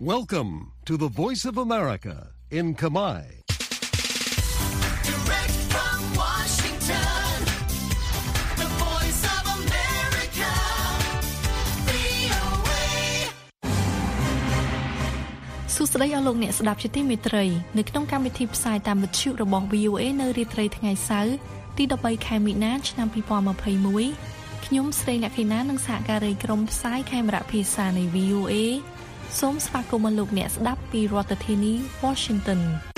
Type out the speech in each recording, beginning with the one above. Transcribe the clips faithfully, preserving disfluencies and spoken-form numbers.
Welcome to the Voice of America in Khmer. Direct from Washington, the Voice of America, វី អូ เอសួស្តីអស់លោកអ្នកស្ដាប់ជាទីមេត្រីនៅក្នុងកម្មវិធីផ្សាយតាមវិទ្យុរបស់ វី អូ เอ នៅរាត្រីថ្ងៃសៅរ៍ទីដប់បីខែមីនាឆ្នាំពីរពាន់ម្ភៃមួយ ខ្ញុំស្រីអ្នកខេណានិងសហការីក្រុមផ្សាយខេមរៈភាសានៃ វី អូ เอ សូមស្វាគមន៍លោកអ្នកស្ដាប់ពីរដ្ឋធានី Washington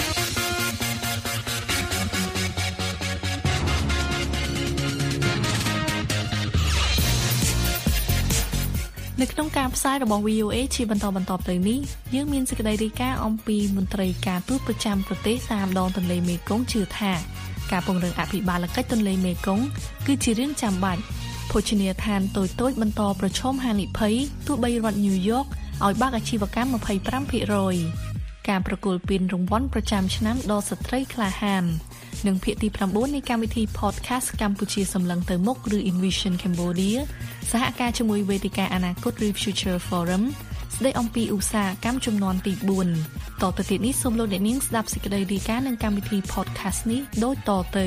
នៅក្នុងការផ្សាយរបស់ វី អូ เอ ជាបន្តបន្តទៅនេះយើងមានសេចក្តីរាយការណ៍អំពីមន្ត្រីការទូតប្រចាំប្រទេសតាមដងទន្លេមេគង្គជឿថាការពង្រឹងអភិបាលកិច្ចទន្លេមេគង្គគឺជារឿងចាំបាច់ភោជនីយដ្ឋានតូចតូចបន្តប្រឈមហានិភ័យទោះបីរដ្ឋញូវយ៉កឲ្យបើកអាជីវកម្ម ម្ភៃប្រាំភាគរយ ការប្រគល់ពានរង្វាន់ប្រចាំឆ្នាំដល់ស្ត្រីក្លាហាននិងភាគទីប្រាំបួននៃកម្មវិធី Podcast កម្ពុជាសម្លឹងទៅមុខឬ Envision Cambodia សហការជាមួយវេទិកាអនាគត Future Forum ស្ដីអំពីឧស្សាហកម្មជំនាន់ទីបួន តទៅទៀតនេះសូមលោកអ្នកនាងស្ដាប់សេចក្តីរាយការណ៍នឹងកម្មវិធី Podcast នេះដូចតទៅ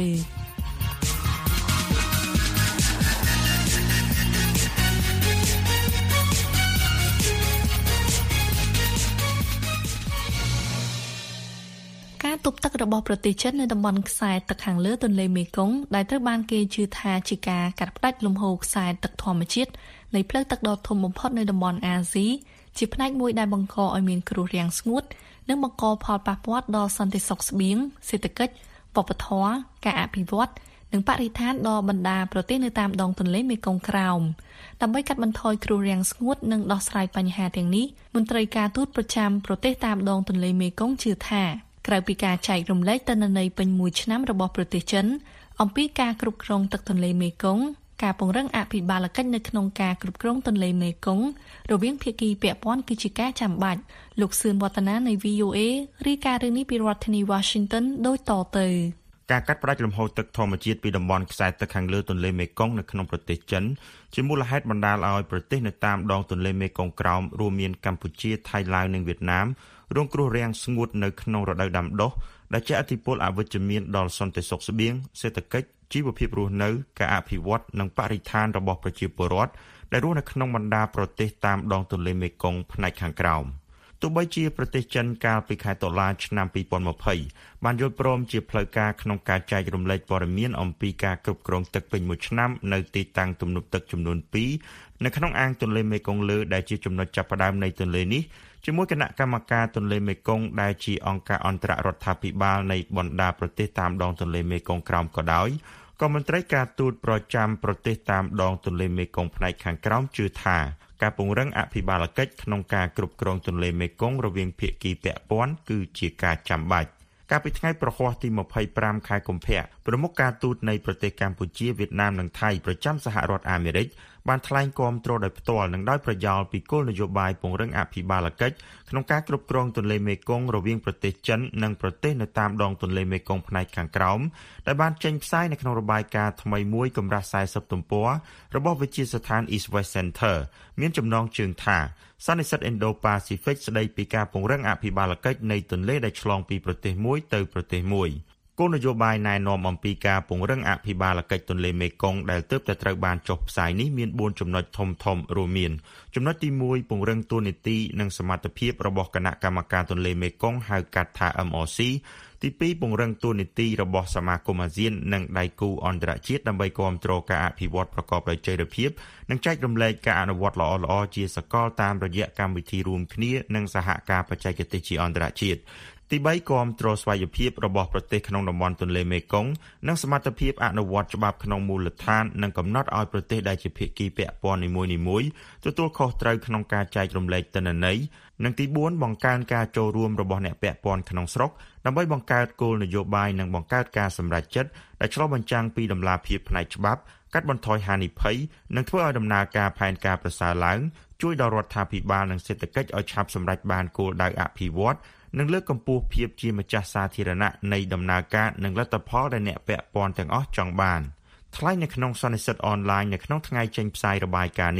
ទប់ទឹករបស់ប្រទេសចិននៅតំបន់ខ្សែទឹកខាងលើទន្លេមេគង្គដែលត្រូវបានគេជឿថាជាការកាត់ផ្តាច់លំហូរខ្សែទឹកធម្មជាតិនៃផ្លូវទឹកដ៏ធំបំផុតនៅតំបន់អាស៊ីជាផ្នែកមួយដែលបង្កឲ្យមានគ្រោះរាំងស្ងួតនិងបង្កផលប៉ះពាល់ដល់សន្តិសុខស្បៀងសេដ្ឋកិច្ចវប្បធម៌ការអភិវឌ្ឍនិងបរិស្ថានដល់បណ្ដាប្រទេសនៅតាមដងទន្លេមេគង្គក្រោមដើម្បីកាត់បន្ថយគ្រោះរាំងស្ងួតនិងដោះស្រាយបញ្ហាទាំងនេះមន្ត្រីការទូតប្រចាំប្រទេសតាមដងទន្លេមេគង្គជឿថាក្រៅពីការចែករំលែកទិន្នន័យពេញមួយឆ្នាំរបស់ប្រទេសចិនអំពីការគ្រប់គ្រងទឹកទន្លេមេគង្គការពង្រឹងអភិបាលកិច្ចនៅក្នុងការគ្រប់គ្រងទន្លេមេគង្គរវាងភាគីពាក់ព័ន្ធគឺជាការចាំបាច់លោកសឿនវឌ្ឍនានៃ វី អូ เอ រាយការណ៍រឿងនេះពីរដ្ឋធានី Washington ដូចតទៅការកាត់ផ្តាច់លំហូរទឹកធម្មជាតិពីតំបន់ខ្សែទឹកខាងលើទន្លេមេគង្គនៅក្នុងប្រទេសចិនជាមូលហេតុបណ្ដាលឲ្យប្រទេសនៅតាមដងទន្លេមេគង្គក្រោមរួមមានកម្ពុជាថៃឡាវនិងវៀតណាមរងគ្រោះរាំងស្ងួតនៅក្នុងរដូវដាំដុះដែលជះឥទ្ធិពលអវិជ្ជមានដល់សន្តិសុខស្បៀងសេដ្ឋកិច្ចជីវភាពរស់នៅការអភិវឌ្ឍនិងបរិស្ថានរបស់ប្រជាពលរដ្ឋដែលរស់នៅក្នុងបណ្ដាប្រទេសតាមដងទន្លេមេគង្គផ្នែកខាងក្រោមទោះបីជាប្រទេសចិនកាលពីខែតុលាឆ្នាំពីរពាន់ម្ភៃបានយល់ព្រមជាផ្លូវការក្នុងការចែករំលែកព័ត៌មានអំពីការគ្រប់គ្រងទឹកពេញមួយឆ្នាំនៅទីតាំងទំនប់ទឹកចំនួនពីរនៅក្នុងអាងទន្លេមេគង្គលើដែលជាចំណុចចាប់ផ្ដើមនៃទន្លេនេះជាមួយគណៈកម្មការទន្លេមេគង្គដែលជាអង្គការអន្តររដ្ឋាភិបាលនៃបណ្ដាប្រទេសតាមដងទន្លេមេគង្គក្រោមក៏ដោយក៏មន្ត្រីការទូតប្រចាំប្រទេសតាមដងទន្លេមេគង្គផ្នែកខាងក្រោមជឿថាការពង្រឹងអភិបាលកិច្ចក្នុងការគ្រប់គ្រងទន្លេមេគង្គរវាងភាគីពាក់ព័ន្ធគឺជាការចាំបាច់កាលពីថ្ងៃប្រហ័សទីម្ភៃប្រាំខែកុម្ភៈប្រមុខការទូតនៃប្រទេសកម្ពុជាវៀតណាមនិងថៃប្រចាំសហរដ្ឋអាមេរិកបានថ្លែងគាំទ្រដោយផ្ទាល់និងដោយប្រយោលពីគោលនយោបាយពង្រឹងអភិបាលកិច្ចក្នុងការគ្រប់គ្រងទន្លេមេគង្គរវាងប្រទេសចិននិងប្រទេសនៅតាមដងទន្លេមេគង្គផ្នែកខាងក្រោមដែលបានចេញផ្សាយនៅក្នុងរបាយការណ៍ថ្មីមួយកម្រាស់สี่สิบទំព័ររបស់វិទ្យាស្ថាន East West Center មានចំណងជើងថាសន្និសីទ Indo-Pacific ស្ដីពីការពង្រឹងអភិបាលកិច្ចនៃទន្លេដែលឆ្លងពីប្រទេសមួយទៅប្រទេសមួយគោលនយោបាយណែនាំអំពីការពង្រឹងអភិបាលកិច្ចទន្លេមេគង្គដែលទើបតែត្រូវបានចុះផ្សាយនេះមានបួនចំណុចធំៗរួមមានចំណុចទីមួយពង្រឹងតួនាទីនិងសមត្ថភាពរបស់គណៈកម្មការទន្លេមេគង្គហៅកាត់ថា em អ xê ទីពីរពង្រឹងតួនាទីរបស់សមាគមអាស៊ាននិងដៃគូអន្តរជាតិដើម្បីគាំទ្រការអភិវឌ្ឍប្រកបដោយចីរភាពនិងចែករំលែកការអនុវត្តល្អៗជាសកលតាមរយៈកម្មវិធីរួមគ្នានិងសហការបច្ចេកទេសជាអន្តរជាតិទីបីគាំទ្រស្វ័យភាពរបស់ប្រទេសក្នុងតំបន់ទន្លេមេគង្គនិងសមត្ថភាពអនុវត្តច្បាប់ក្នុងមូលដ្ឋាននិងកំណត់ឲ្យប្រទេសដែលជាភាគីពាក់ព័ន្ធនីមួយៗទទួលខុសត្រូវក្នុងការចែករំលែកទិន្នន័យនិងទីបួនបង្កើនការចូលរួមរបស់អ្នកពាក់ព័ន្ធក្នុងស្រុកដើម្បីបង្កើតគោលនយោបាយនិងបង្កើតការសម្រេចចិត្តដែលឆ្លុះបញ្ចាំងពីតម្លាភាពផ្នែកច្បាប់កាត់បន្ថយហានិភ័យនិងធ្វើឲ្យដំណើរការផែនការប្រសើរឡើងជួយដល់រដ្ឋាភិបាលនិងសេដ្ឋកិច្ចឲ្យឆាប់សម្រេចបានគោលដៅអភិវឌ្ឍនិងលើកកម្ពស់ភាពជាម្ចាស់សាធារណៈនៃដំណើរការនិងលទ្ធផលដែលអ្នកពាក់ព័ន្ធទាំងអស់ចង់បានថ្លែងនៅក្នុងសន្និសីទអនឡាញនៅក្នុងថ្ងៃចេញផ្សាយរបាយការណ៍នេះ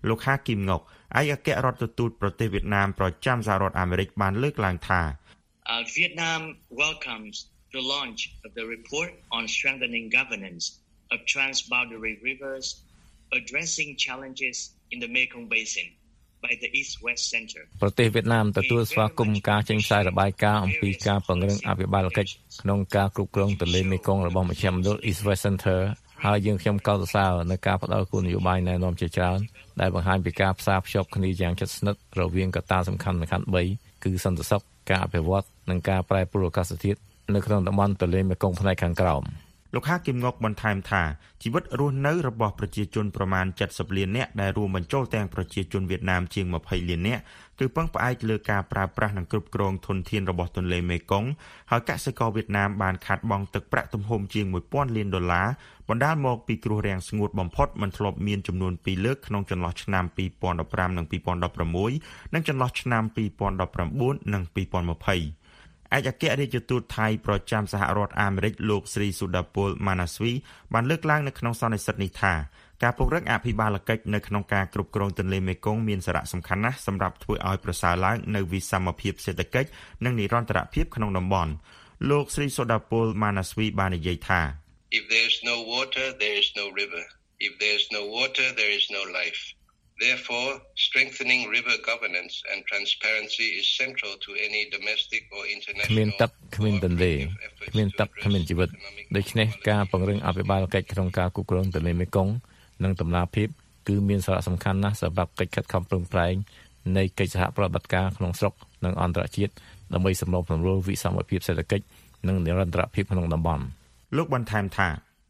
លោកហាគីមងុកឯកអគ្គរដ្ឋទូតប្រទេសវៀតណាមប្រចាំសហរដ្ឋអាមេរិកបានលើកឡើងថា Vietnam welcomes the launch of the report on strengthening governance of transboundary rivers addressing challenges in the Mekong Basin by the East West Center ប្រទេសវៀតណាមទទួលស្វាគមន៍ការចេញផ្សាយរបាយការណ៍អំពីការពង្រឹងអភិបាលកិច្ចក្នុងការគ្រប់គ្រងទន្លេមេគង្គរបស់មជ្ឈមណ្ឌល East West Center ហើយយើងខ្ញុំកោតសរសើរនៅការផ្តល់គោលនយោបាយណែនាំជាច្រើនដែលបង្ហាញពីការផ្សារភ្ជាប់គ្នាយ៉ាងជិតស្និទ្ធរវាងកត្តាសំខាន់ៗបីគឺសន្តិសុខការអភិវឌ្ឍនិងការប្រែប្រួលអាកាសធាតុនៅក្នុងតំបន់ទន្លេមេគង្គផ្នែកខាងក្រោមលោកហាគីមងុកបន្ថែមថាជីវិតរស់នៅរបស់ប្រជាជនប្រមាណเจ็ดสิบលាននាក់ដែលរួមបញ្ចូលទាំងប្រជាជនវៀតណាមជាងยี่สิบលាននាក់គឺពឹងផ្អែកលើការប្រើប្រាស់និងគ្រប់គ្រងធនធានរបស់ទន្លេមេគង្គហើយកសិករវៀតណាមបានខាតបង់ទឹកប្រាក់ទំហំជាងone thousandលានដុល្លារបណ្ដាលមកពីគ្រោះរាំងស្ងួតបំផុតមិនធ្លាប់មានចំនួនពីរលើកក្នុងចន្លោះឆ្នាំtwo thousand fifteenនិងtwo thousand sixteenនិងចន្លោះឆ្នាំtwo thousand nineteenនិងtwo thousand twentyឯកអគ្គរដ្ឋទូតថៃប្រចាំសហរដ្ឋអាមេរិកលោកស្រីសុដាពលម៉ាណាស្វីបានលើកឡើងនៅក្នុងសន្និសីទនេះថាការពង្រឹងអភិបាលកិច្ចនៅក្នុងការគ្រប់គ្រងទន្លេមេគង្គមានសារៈសំខាន់ណាស់សម្រាប់ធ្វើឲ្យប្រសើរឡើងនៅវិសមភាពសេដ្ឋកិច្ចនិងនិរន្តរភាពក្នុងតំបន់លោកស្រីសុដាពលម៉ាណាស្វីបាននិយាយថា If there's no water there is no river If there's no water there is no life Therefore, strengthening river governance and transparency is central to any domestic or international គ្មានទឹកគ្មានទន្លេគ្មានទឹកគ្មានជីវិតដូច្នេះការពង្រឹងអភិបាលកិច្ចក្នុងការគ្រប់គ្រងទន្លេមេគង្គនិងតម្លាភាពគឺមានសារៈសំខាន់ណាស់សម្រាប់កិច្ចខិតខំប្រឹងប្រែងនៃកិច្ចសហប្រតិបត្តិការក្នុងស្រុកនិងអន្តរជាតិដើម្បីសម្របសម្រួលវិសមភាពសេដ្ឋកិច្ចនិងនិរន្តរភាពក្នុងតំបន់លោកបន្ថែមថា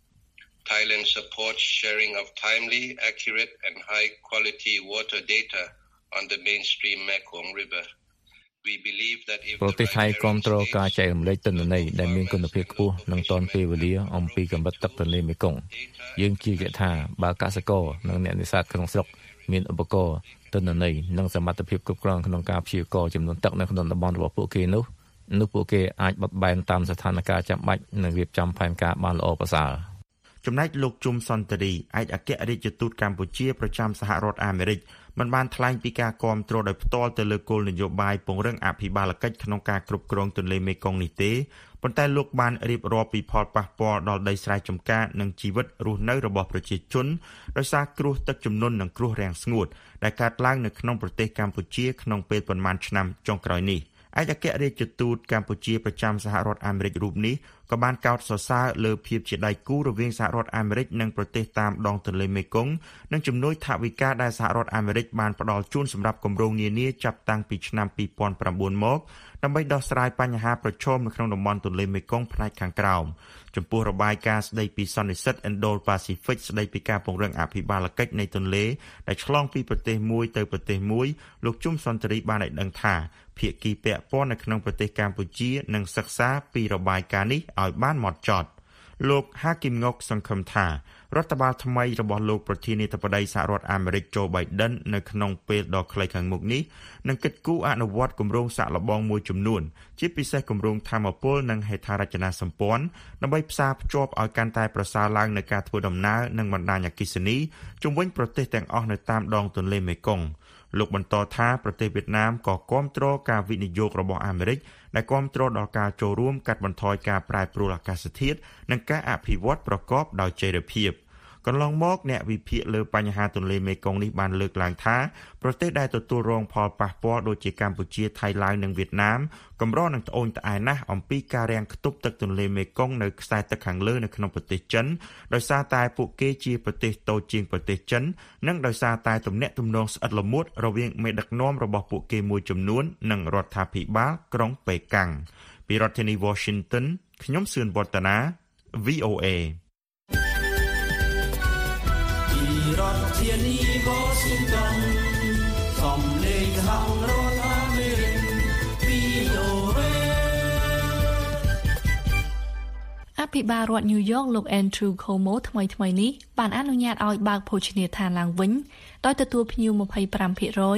Thailand supports sharing of timely, accurate and high quality water data on the mainstream Mekong River. We believe that if ប្រទេសថៃគាំទ្រការចែករំលែកទិន្នន័យដែលមានគុណភាពខ្ពស់និងទាន់ពេលវេលាអំពីកម្រិតទឹកទន្លេមេគង្គយើងជឿជាក់ថាបើកសិករនិងអ្នកនេសាទក្នុងស្រុកមានឧបករណ៍ទិន្នន័យនិងសមត្ថភាពគ្រប់គ្រាន់ក្នុងការព្យាករណ៍ចំនួនទឹកនៅក្នុងតំបន់របស់ពួកគេនោះនោះពួកគេអាចបត់បែនតាមស្ថានភាពចាំបាច់និងរៀបចំផែនការបានល្អប្រសើរចំណែកលោកជុំសន្តិរីឯកអគ្គរដ្ឋទូតកម្ពុជាប្រចាំសហរដ្ឋអាមេរិកបានបានថ្លែងពីការគាំទ្រដោយផ្ទាល់ទៅលើគោលនយោបាយពង្រឹងអភិបាលកិច្ចក្នុងការគ្រប់គ្រងទន្លេមេគង្គនេះទេប៉ុន្តែលោកបានរៀបរាប់ពីផលប៉ះពាល់ដល់ដីស្រែចម្ការនិងជីវិតរស់នៅរបស់ប្រជាជនដោយសារគ្រោះទឹកជំនន់និងគ្រោះរាំងស្ងួតដែលកើតឡើងនៅក្នុងប្រទេសកម្ពុជាក្នុងពេលប៉ុន្មានឆ្នាំចុងក្រោយនេះឯកអគ្គរដ្ឋទូតកម្ពុជាប្រចាំសហរដ្ឋអាមេរិករូបនេះក៏បានកោតសរសើរលើភាពជាដៃគូរវាងសហរដ្ឋអាមេរិកនិងប្រទេសតាមដងទន្លេមេគង្គនិងជំនួយថវិកាដែលសហរដ្ឋអាមេរិកបានផ្ដល់ជូនសម្រាប់គម្រោងនានាចាប់តាំងពីឆ្នាំtwo thousand nineមកដើម្បីដោះស្រាយបញ្ហាប្រឈមនៅក្នុងតំបន់ទន្លេមេគង្គផ្នែកខាងក្រោមចំពោះរបាយការណ៍ស្ដីពីសន្និសីទ Indo-Pacific ស្ដីពីការពង្រឹងអភិបាលកិច្ចនៃទន្លេដែលឆ្លងពីប្រទេសមួយទៅប្រទេសមួយលោកជុំសន្តិរីបានឲ្យដឹងថាភាគីពាក់ព័ន្ធនៅក្នុងប្រទេសកម្ពុជានឹងសិក្សាពីរបាយការណ៍នេះឲ្យបានហ្មត់ចត់លោកហាគីមងុកសង្ឃឹមថារដ្ឋបាលថ្មីរបស់លោកប្រធានាធិបតីសហរដ្ឋអាមេរិកโจ Biden នៅក្នុងពេលដ៏ខ្លីខាងមុខនេះនឹងគិតគូរអនុវត្តគម្រោងសាកល្បងមួយចំនួនជាពិសេសគម្រោងថាមពលនិងហេដ្ឋារចនាសម្ព័ន្ធដើម្បីផ្សារភ្ជាប់ឲ្យកាន់តែប្រសើរឡើងនៅការធ្វើដំណើរនិងបណ្ដាញអគ្គិសនីជុំវិញប្រទេសទាំងអស់នៅតាមដងទន្លេមេគង្គលោកបន្តថាប្រទេសវៀតណាមក៏គាំទ្រការវិនិយោគរបស់អាមេរិកដែលគាំទ្រដល់ការចូលរួមកាត់បន្ថយការប្រែប្រួលអាកាសធាតុនិងការអភិវឌ្ឍប្រកបដោយចីរភាពកន្លងមកអ្នកវិភាគលើបញ្ហាទន្លេមេគង្គនេះបានលើកឡើងថាប្រទេសដែលទទួលរងផលប៉ះពាល់ដូចជាកម្ពុជាថៃឡាវនិងវៀតណាមកម្រនឹងត្អូញត្អែណាស់អំពីការរាំងខ្ទប់ទឹកទន្លេមេគង្គនៅខ្សែទឹកខាងលើនៅក្នុងប្រទេសចិនដោយសារតែពួកគេជាប្រទេសតូចជាងប្រទេសចិននិងដោយសារតែទំនាក់ទំនងស្អិតល្មួតរវាងមេដឹកនាំរបស់ពួកគេមួយចំនួននិងរដ្ឋាភិបាលក្រុងប៉េកាំងពីរដ្ឋធានី Washington ខ្ញុំសឿនវឌ្ឍនា V O A រដ្ឋធានី Washington សំឡេងខាងរដ្ឋអាមេរិក វី អូ เอអភិបាលរដ្ឋញូវយ៉កលោក Andrew Cuomo ថ្មីថ្មីនេះបានអនុញ្ញាតឲ្យបើកភោជនីយដ្ឋានឡើងវិញដោយទទួលភ្ញៀវtwenty-five%ខ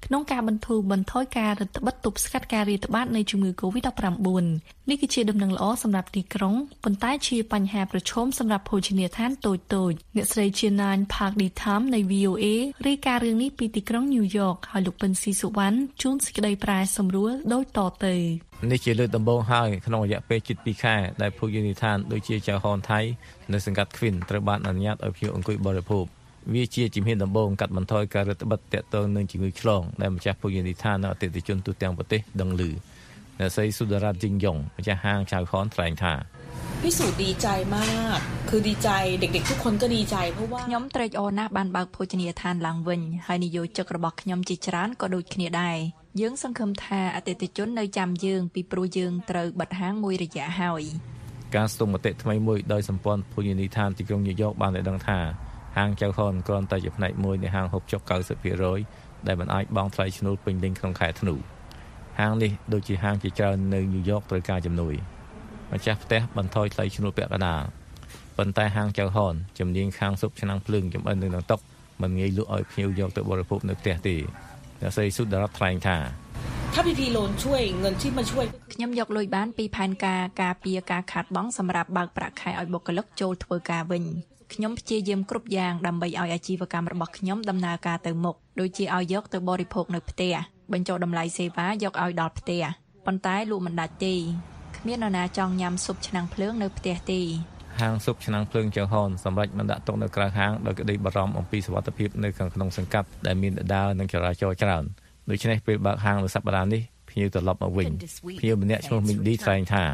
ក្នុងការបន្ធូរបន្ថយការរឹតបន្តឹងទប់ស្កាត់ការរាតត្បាតនៃជំងឺ កូវីដ ដប់ប្រាំបួន នេះគឺជាដំណឹងល្អសម្រាប់ទីក្រុងប៉ុន្តែជាបញ្ហាប្រឈមសម្រាប់ភោជនីយដ្ឋានតូចៗអ្នកស្រីជាណាន Park Ditham នៃ វី អូ เอ រាយការណ៍រឿងនេះពីទីក្រុង New York ហើយលោកពិនស៊ីសុវណ្ណជួនសេចក្តីប្រែសម្រួលដូចតទៅនេះជាលើកដំបូងហើយក្នុងរយៈពេលជិតពីរខែដែលភោជនីយដ្ឋានដូចជាចៅហនថៃនៅសង្កាត់ Queen ត្រូវបានអនុញ្ញាតឲ្យភ្ញៀវអង្គុយបរិភោគវាជាជំហានដំបូងកាត់បន្ថយការរឹតបន្តឹងទាក់ទងនឹងជំងឺឆ្លងដែលម្ចាស់ភោជនីយដ្ឋាននៅអតិថិជនទូទាំងប្រទេសដឹងឮអ្នកស្រីសុដរ៉ាត់ជីងយ៉ុងម្ចាស់ហាងចៅហនថ្លែងថាพี่สุดีใจมากคือดีใจเด็กๆทุกคนก็ดีใจเพราะว่าខ្ញុំត្រេកអរណាស់បានបើកភោជនីយដ្ឋានឡើងវិញហើយនិយោជិករបស់ខ្ញុំជាច្រើនក៏ដូចគ្នាដែរយើងសង្ឃឹមថាអតិថិជននៅចាំយើងពីព្រោះយើងត្រូវបិទហាងមួយរយៈហើយការស្ទង់មតិថ្មីមួយដោយសម្ព័ន្ធភោជនីយដ្ឋានទីក្រុងញូវយ៉កបានដឹងថាហាងចៅហនគ្រាន់តែជាផ្នែកមួយនៃហាងហូបចុក 九十%ដែលមិនអាចបង់ថ្លៃឈ្នួលពេញលេញក្នុងខែធ្នូហាងនេះដូចជាហាងជាច្រើននៅញូវយ៉កត្រូវការជំនួយម្ចាស់ផ្ទះបន្ថយថ្លៃឈ្នួលពាក់កណ្ដាលប៉ុន្តែហាងចៅហនជំនាញខាងស៊ុបឆ្នាំងភ្លើងចំអិននៅក្នុងតុមិនងាយលក់ឲ្យភ្ញៀវយកទៅបរិភោគនៅផ្ទះទេអ្នកស្រីសុដរ៉ាត់ថ្លែងថាถ้า พี พี Loan ช่วยเงินที่มาช่วยខ្ញុំយកលុយបានពីផែនការការពារការខាតបង់សម្រាប់បើកប្រាក់ខែឲ្យបុគ្គលិកចូលធ្វើការវិញខ្ញុំព្យាយាមគ្រប់យ៉ាងដើម្បីឲ្យអាជីវកម្មរបស់ខ្ញុំដំណើរការទៅមុខដូចជាឲ្យយកទៅបរិភោគនៅផ្ទះបញ្ចុះតម្លៃសេវាយកឲ្យដល់ផ្ទះប៉ុន្តែលក់មិនដាច់ទេគ្មាននរណាចង់ញ៉ាំស៊ុបឆ្នាំងភ្លើងនៅផ្ទះទេហាងស៊ុបឆ្នាំងភ្លើងចៅហនសម្រាប់មិនដាក់ទុកនៅក្រៅហាងដោយក្តីបារម្ភអំពីសុវត្ថិភាពនៅខាងក្នុងសង្កាត់ដែលមានដដាលនិងចរាចរណ៍ច្រើនដូច្នេះពេលបើកហាងនៅសប្តាហ៍នេះភ្ញៀវត្រឡប់មកវិញភ្ញៀវម្នាក់ឈ្មោះ Mindy ថ្លែងថា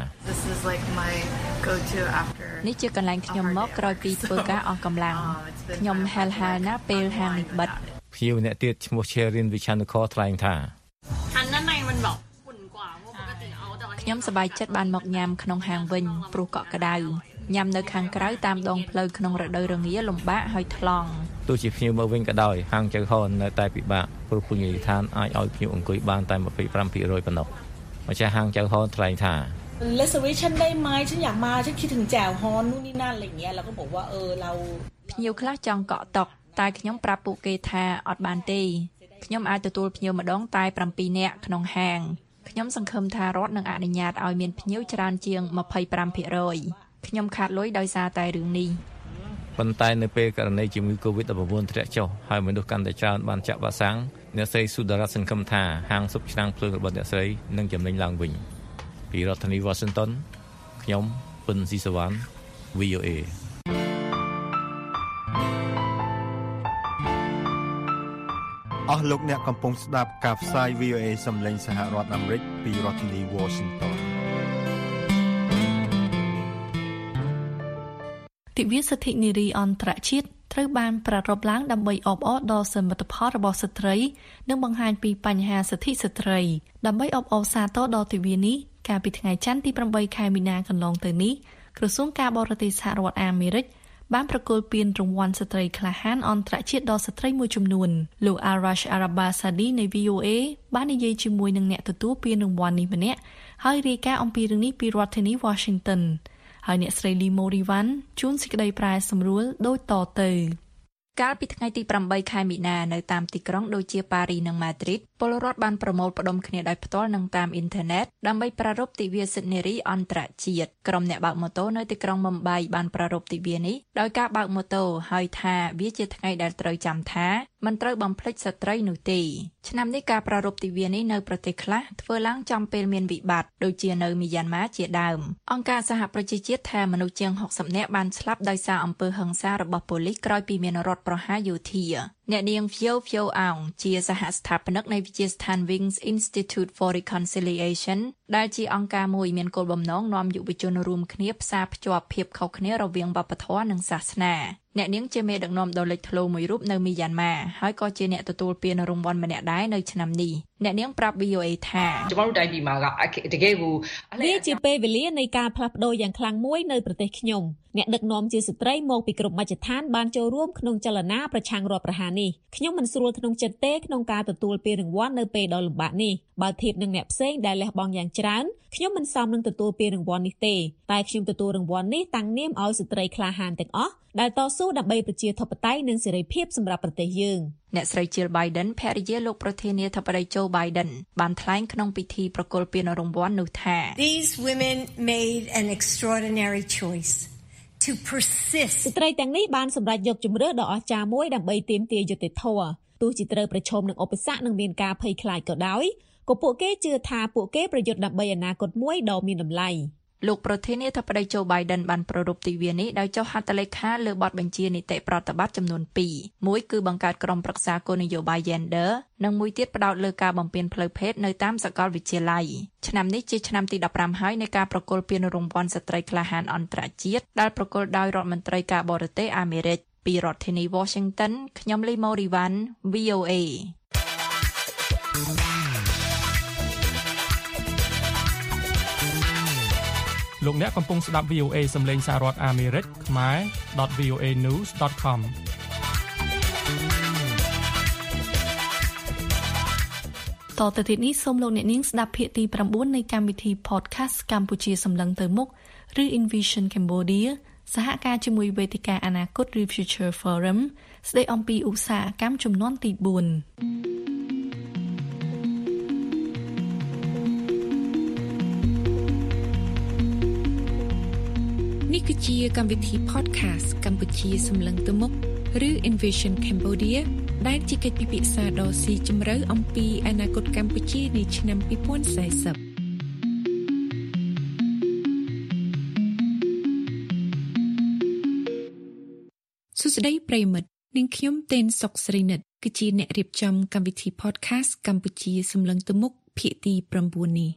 នេះជាកន្លែងខ្ញុំមកក្រោយពីធ្វើការអស់កម្លាំងខ្ញុំហែលហាលណាស់ពេលហាងនេះបិទភ្ញៀវម្នាក់ទៀតឈ្មោះ Sherin Vichanukor ថ្លែងថាខ្ញុំសប្បាយចិត្តបានមកញ៉ាំក្នុងហាងវិញព្រោះកក់ក្ដៅញ៉ាំនៅខាងក្រៅតាមដងផ្លូវក្នុងរដូវរងាលំបាកហើយថ្លង់ទោះជាភ្ញៀវមកវិញក៏ដោយហាងចៅហននៅតែពិបាកព្រោះភោជនីយដ្ឋានអាចឲ្យភ្ញៀវអង្គុយបានតែ ยี่สิบห้าเปอร์เซ็นต์ ប៉ុណ្ណោះម្ចាស់ហាងចៅហនថ្លែងថា reservation ได้ไหมฉันอยากมาฉันคิดถึงแจ่วฮอนนู่นนี่นั่นอะไรอย่างเงี้ยเราก็บอกว่าเออเราភ្ញៀវខ្លះចង់កក់តុកតែខ្ញុំប្រាប់ពួកគេថាអត់បានទេខ្ញុំអាចទទួលភ្ញៀវម្ដងតែbảyនាក់ក្នុងហាងខ្ញុំសង្ឃឹមថារដ្ឋនឹងអនុញ្ញាតឲ្យមានភ្ញៀវច្រើនជាងยี่สิบห้าเปอร์เซ็นต์ ខ្ញុំខាតលុយដោយសារតែរឿងនេះប៉ុន្តែនៅពេលករណីជំងឺ កូវីដ ដប់ប្រាំបួន ធ្លាក់ចុះហើយមនុស្សកាន់តែច្រើនបានចាក់វ៉ាក់សាំងអ្នកស្រីសុដរ៉ាត់សង្ឃឹមថាហាងស៊ុបឆ្នាំងភ្លើងរបស់អ្នកស្រីនឹងចំណេញឡើងវិញពីរដ្ឋធានី Washington ខ្ញុំពិនស៊ីសវណ្ណ វី អូ เอអស់លោកអ្នកកំពុងស្ដាប់ការផ្សាយ វី អូ เอ សំឡេងសហរដ្ឋអាមេរិកពីរដ្ឋធានី Washington ទិវាសិទ្ធិនារីអន្តរជាតិត្រូវបានប្រារព្ធឡើងដើម្បីអបអរដល់សមិទ្ធផលរបស់ស្ត្រីនិងបង្ហាញពីបញ្ហាសិទ្ធិស្ត្រីដើម្បីអបអរសាទរដល់ទិវានេះកាលពីថ្ងៃច័ន្ទទីប្រាំបីខែមីនាកន្លងទៅនេះក្រសួងការបរទេសសហរដ្ឋអាមេរិកបានប្រគល់ពានរង្វាន់ស្ត្រីក្លាហានអន្តរជាតិដល់ស្ត្រីមួយចំនួនលោក Arash Arabasadi នៃ វី អូ เอ បាននិយាយជាមួយនឹងអ្នកទទួលពានរង្វាន់នេះម្នាក់ហើយរាយការណ៍អំពីរឿងនេះពីរដ្ឋធានី Washingtonហើយអ្នកស្រីលីម៉ូរីវ៉ាន់ជួនសេចក្តីប្រែសម្រួលដូចតទៅកាលពីថ្ងៃទីប្រាំបីខែមីនានៅតាមទីក្រុងដូចជាប៉ារីនិងម៉ាឌ្រីតពលរដ្ឋបានប្រមូលផ្ដុំគ្នាដោយផ្ទាល់និងតាមអ៊ីនធឺណិតដើម្បីប្រារព្ធទិវាសិទ្ធិនារីអន្តរជាតិក្រុមអ្នកបើកម៉ូតូនៅទីក្រុងមុំបៃបានប្រារព្ធទិវានេះដោយការបើកម៉ូតូហើយថាវាជាថ្ងៃដែលត្រូវចាំថាមិនត្រូវបំភ្លេចស្ត្រីនោះទេឆ្នាំនេះការប្រារព្ធទិវានេះនៅប្រទេសខ្លះធ្វើឡើងចំពេលមានវិបត្តិដូចជានៅមីយ៉ាន់ម៉ាជាដើមអង្គការសហប្រជាជាតិថាមនុស្សជាងหกสิบនាក់បានស្លាប់ដោយសារអំពើហិង្សារបស់ប៉ូលីសក្រោយពីមានរដ្ឋប្រហារយោធាអ្នកនាង Phyo Phyo Aung ជាសហស្ថាបនិកនៃវិទ្យាស្ថាន Wings Institute for Reconciliation ដែលជាអង្គការមួយមានគោលបំណងនាំយុវជនរួមគ្នាផ្សារភ្ជាប់ភាពខុសគ្នារវាងវប្បធម៌និងសាសនាអ្នកនាងជាមេដឹកនាំដ៏លេចធ្លោមួយរូបនៅមីយ៉ាន់ម៉ាហើយក៏ជាអ្នកទទួលពានរង្វាន់ម្នាក់ដែរនៅឆ្នាំនេះអ្នកនាងប្រាប់ វី អូ เอ ថាវាជាពេលវេលានៃការផ្លាស់ប្ដូរយ៉ាងខ្លាំងមួយនៅប្រទេសខ្ញុំអ្នកដឹកនាំជាស្ត្រីមកពីគ្រប់មជ្ឈដ្ឋានបានចូលរួមក្នុងចលនាប្រឆាំងរដ្ឋប្រហារនេះខ្ញុំមិនស្រួលក្នុងចិត្តទេក្នុងការទទួលពានរង្វាន់នៅពេលដ៏លំបាកនេះបើធៀបនឹងអ្នកផ្សេងដែលលះបង់យ៉ាងច្រើនខ្ញុំមិនសមនឹងទទួលពានរង្វាន់នេះទេតែខ្ញុំទទួលរង្វាន់នេះតាំងនាមឲ្យស្ត្រីក្លាហានទាំងអស់ដែលតស៊ូដើម្បីប្រជាធិបតេយ្យនិងសេរីភាពសម្រាប់ប្រទេសយើងអ្នកស្រី Jill Biden ភរិយាលោកប្រធានាធិបតី Joe Biden បានថ្លែងក្នុងពិធីប្រគល់ពានរង្វាន់នោះថា These women made an extraordinary choice to persist ស្ត្រីទាំងនេះបានសម្រេចយកជម្រើសដ៏អស្ចារ្យមួយដើម្បីទាមទារយុត្តិធម៌ទោះជាត្រូវប្រឈមនឹងឧបសគ្គនិងមានការភ័យខ្លាចក៏ដោយក៏ពួកគេជឿថាពួកគេប្រយុទ្ធដើម្បីអនាគតមួយដ៏មានតម្លៃលោកប្រធានាធិបតី Joe Biden បានប្រារព្ធទិវានេះដោយចុះហត្ថលេខាលើបទបញ្ជានីតិប្រតិបត្តិចំនួនពីរមួយគឺបង្កើតក្រុមប្រឹក្សាគោលនយោបាយ Gender និងមួយទៀតផ្ដោតលើការបំពានផ្លូវភេទនៅតាមសាកលវិទ្យាល័យឆ្នាំនេះជាឆ្នាំទីដប់ប្រាំហើយនៃការប្រគល់ពានរង្វាន់ស្ត្រីក្លាហានអន្តរជាតិដែលប្រគល់ដោយរដ្ឋមន្ត្រីការបរទេសអាមេរិកពីរដ្ឋធានី Washington ខ្ញុំលីម៉ូរីវ៉ាន់ វី អូ เอលោកអ្នកកំពុងស្ដាប់ វី អូ เอ សំឡេងសាររដ្ឋអាមេរិកខ្មែរ .វី អូ เอ news ដត com តទៅទៀតនេះសូមលោកអ្នកនាងស្ដាប់ភាគទី៩នៃកម្មវិធី podcast កម្ពុជាសម្លឹងទៅមុខឬ Envision Cambodia សហការជាមួយវេទិកាអនាគត Future Forum ស្ដីអំពីឧស្សាហកម្មជំនាន់ទីបួននេះគឺជាកម្មវិធី podcast កម្ពុជាសម្លឹងទៅមុខឬ Envision Cambodia ដែលជាកិច្ចពិភាក្សាដ៏ស៊ីជម្រៅអំពីអនាគតកម្ពុជានាឆ្នាំពីរពាន់សែសិបសួស្តីប្រិយមិត្តនាងខ្ញុំទេនសុកស្រីនិតគឺជាអ្នករៀបចំកម្មវិធី podcast កម្ពុជាសម្លឹងទៅមុខភាគទី៩នេះ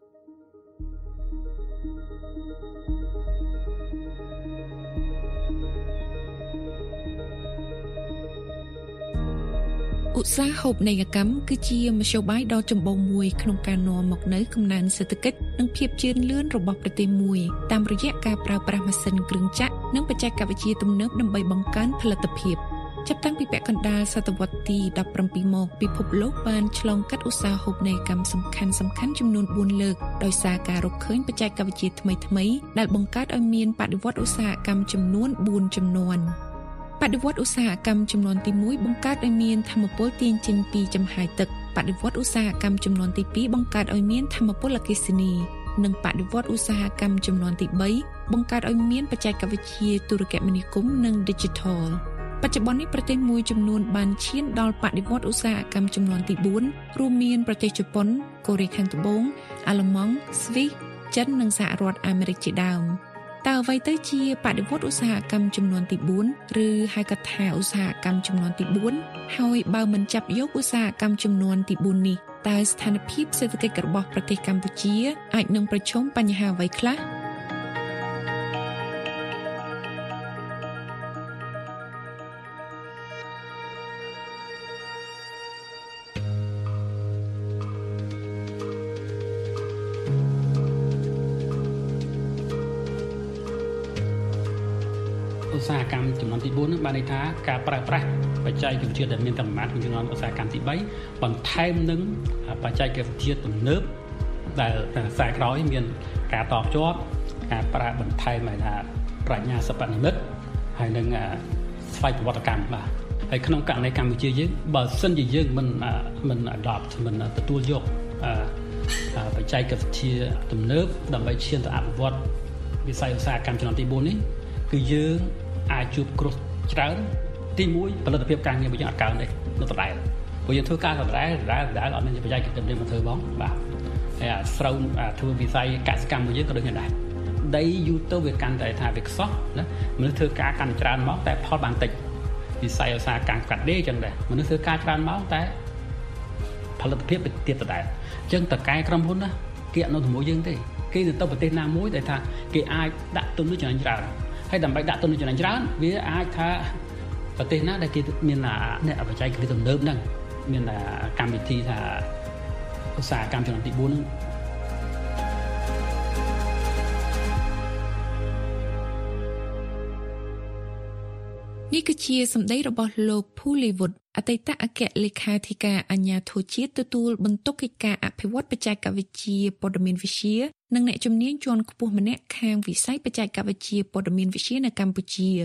ឧស្សាហូបនីយកម្មគឺជាមធ្យោបាយដ៏ចម្បងមួយក្នុងការនាំមកនូវកំណើនសេដ្ឋកិច្ចនិងភាពជឿនលឿនរបស់ប្រទេសមួយតាមរយៈការប្រើប្រាស់ម៉ាស៊ីនគ្រឿងចក្រនិងបច្ចេកវិទ្យាទំនើបដើម្បីបង្កើនផលិតភាពចាប់តាំងពីពាក់កណ្ដាលសតវត្សទីដប់ប្រាំពីរមកពិភពលោកបានឆ្លងកាត់ឧស្សាហូបនីយកម្មសំខាន់សំខាន់ចំនួនបួនលើកដោយសារការរកឃើញបច្ចេកវិទ្យាថ្មីៗដែលបង្កើតឲ្យមានបដិវត្តន៍ឧស្សាហកម្មចំនួនបួនជំនាន់បដិវត្តន៍ឧស្សាហកម្មចំនួនទីមួយបង្កើតឲ្យមានថាមពលទាញចេញពីចំហាយទឹកបដិវត្តន៍ឧស្សាហកម្មចំនួនទីពីរបង្កើតឲ្យមានថាមពលអគ្គិសនីនិងបដិវត្តន៍ឧស្សាហកម្មចំនួនទីបីបង្កើតឲ្យមានបច្ចេកវិទ្យាទូរគមនាគមន៍និង Digital បច្ចុប្បន្ននេះប្រទេសមួយចំនួនបានឈានដល់បដិវត្តន៍ឧស្សាហកម្មចំនួនទីបួនរួមមានប្រទេសជប៉ុនកូរ៉េខាងត្បូងអាល្លឺម៉ង់ស្វីសចិននិងសហរដ្ឋអាមេរិកជាដើមតើអ្វីទៅជាបដិវត្តន៍ឧស្សាហកម្មចំនួនទីបួនឬហៅកាត់ថាឧស្សាហកម្មចំនួនទីបួនហើយបើមិនចាប់យកឧស្សាហកម្មចំនួនទីបួននេះតើស្ថានភាពសេដ្ឋកិច្ចរបស់ប្រទេសកម្ពុជាអាចនឹងប្រឈមបញ្ហាអ្វីខ្លះឧស្សាហកម្មចំនួនទីបួននឹងបានន័យថាការប្រើប្រាស់បច្ចេកវិទ្យាដែលមានកម្លាំងក្នុងចំនួនឧស្សាហកម្មទីបីបន្ថែមនឹងបច្ចេកវិទ្យាទំនើបដែលខ្សែក្រោយមានការតភ្ជាប់ការប្រើបន្ថែមថាប្រាជ្ញាសិប្បនិម្មិតហើយនឹងស្វ័យប្រវត្តិកម្មបាទហើយក្នុងករណីកម្ពុជាយើងបើសិនជាយើងមិនមិន adopt មិនទទួលយកបច្ចេកវិទ្យាទំនើបដើម្បីឈានទៅអភិវឌ្ឍវិស័យឧស្សាហកម្មចំនួនទីបួននេះគឺយើងអាចជួបគ្រោះច្រើនទីមួយផលិតភាពការងាររបស់យើងអត់កើនទេនៅដដែលព្រោះយើងធ្វើការដដែលដដែលដដែលអត់មានបច្ចេកវិទ្យាមកធ្វើបងបាទហើយអាស្រូវធ្វើវិស័យកសិកម្មរបស់យើងក៏ដូចដែរដីយូរទៅវាកាន់តែថាវាខ្សោះណាមនុស្សធ្វើការកាន់ច្រើនមកតែផលបានតិចវិស័យឧស្សាហកម្មកាត់ដេរចឹងដែរមនុស្សធ្វើការច្រើនមកតែផលិតភាពវាទៀតដដែលអញ្ចឹងតកែក្រុមហ៊ុនណាគេអត់នៅជាមួយយើងទេគេទៅទៅប្រទេសណាមួយដែលថាគេអាចដាក់ទុននោះចំណេញច្រើនហើយដើម្បីដាក់ទុននោះចំណេញច្រើនវាអាចថាប្រទេសណាដែលគេមានអ្នកបច្ចេកវិទ្យាទំនើបហ្នឹងមានកម្មវិធីថាឧស្សាហកម្មចំនួនទីបួនហ្នឹងនេះគឺជាសម្ដីរបស់លោកភូលីវុឌ្ឍអតីតអគ្គលេខាធិការអាជ្ញាធរជាតិទទួលបន្ទុកកិច្ចការអភិវឌ្ឍបច្ចេកវិទ្យាព័ត៌មានវិទ្យានិងអ្នកជំនាញជាន់ខ្ពស់ម្នាក់ខាងវិស័យបច្ចេកវិទ្យាព័ត៌មានវិទ្យានៅកម្ពុជា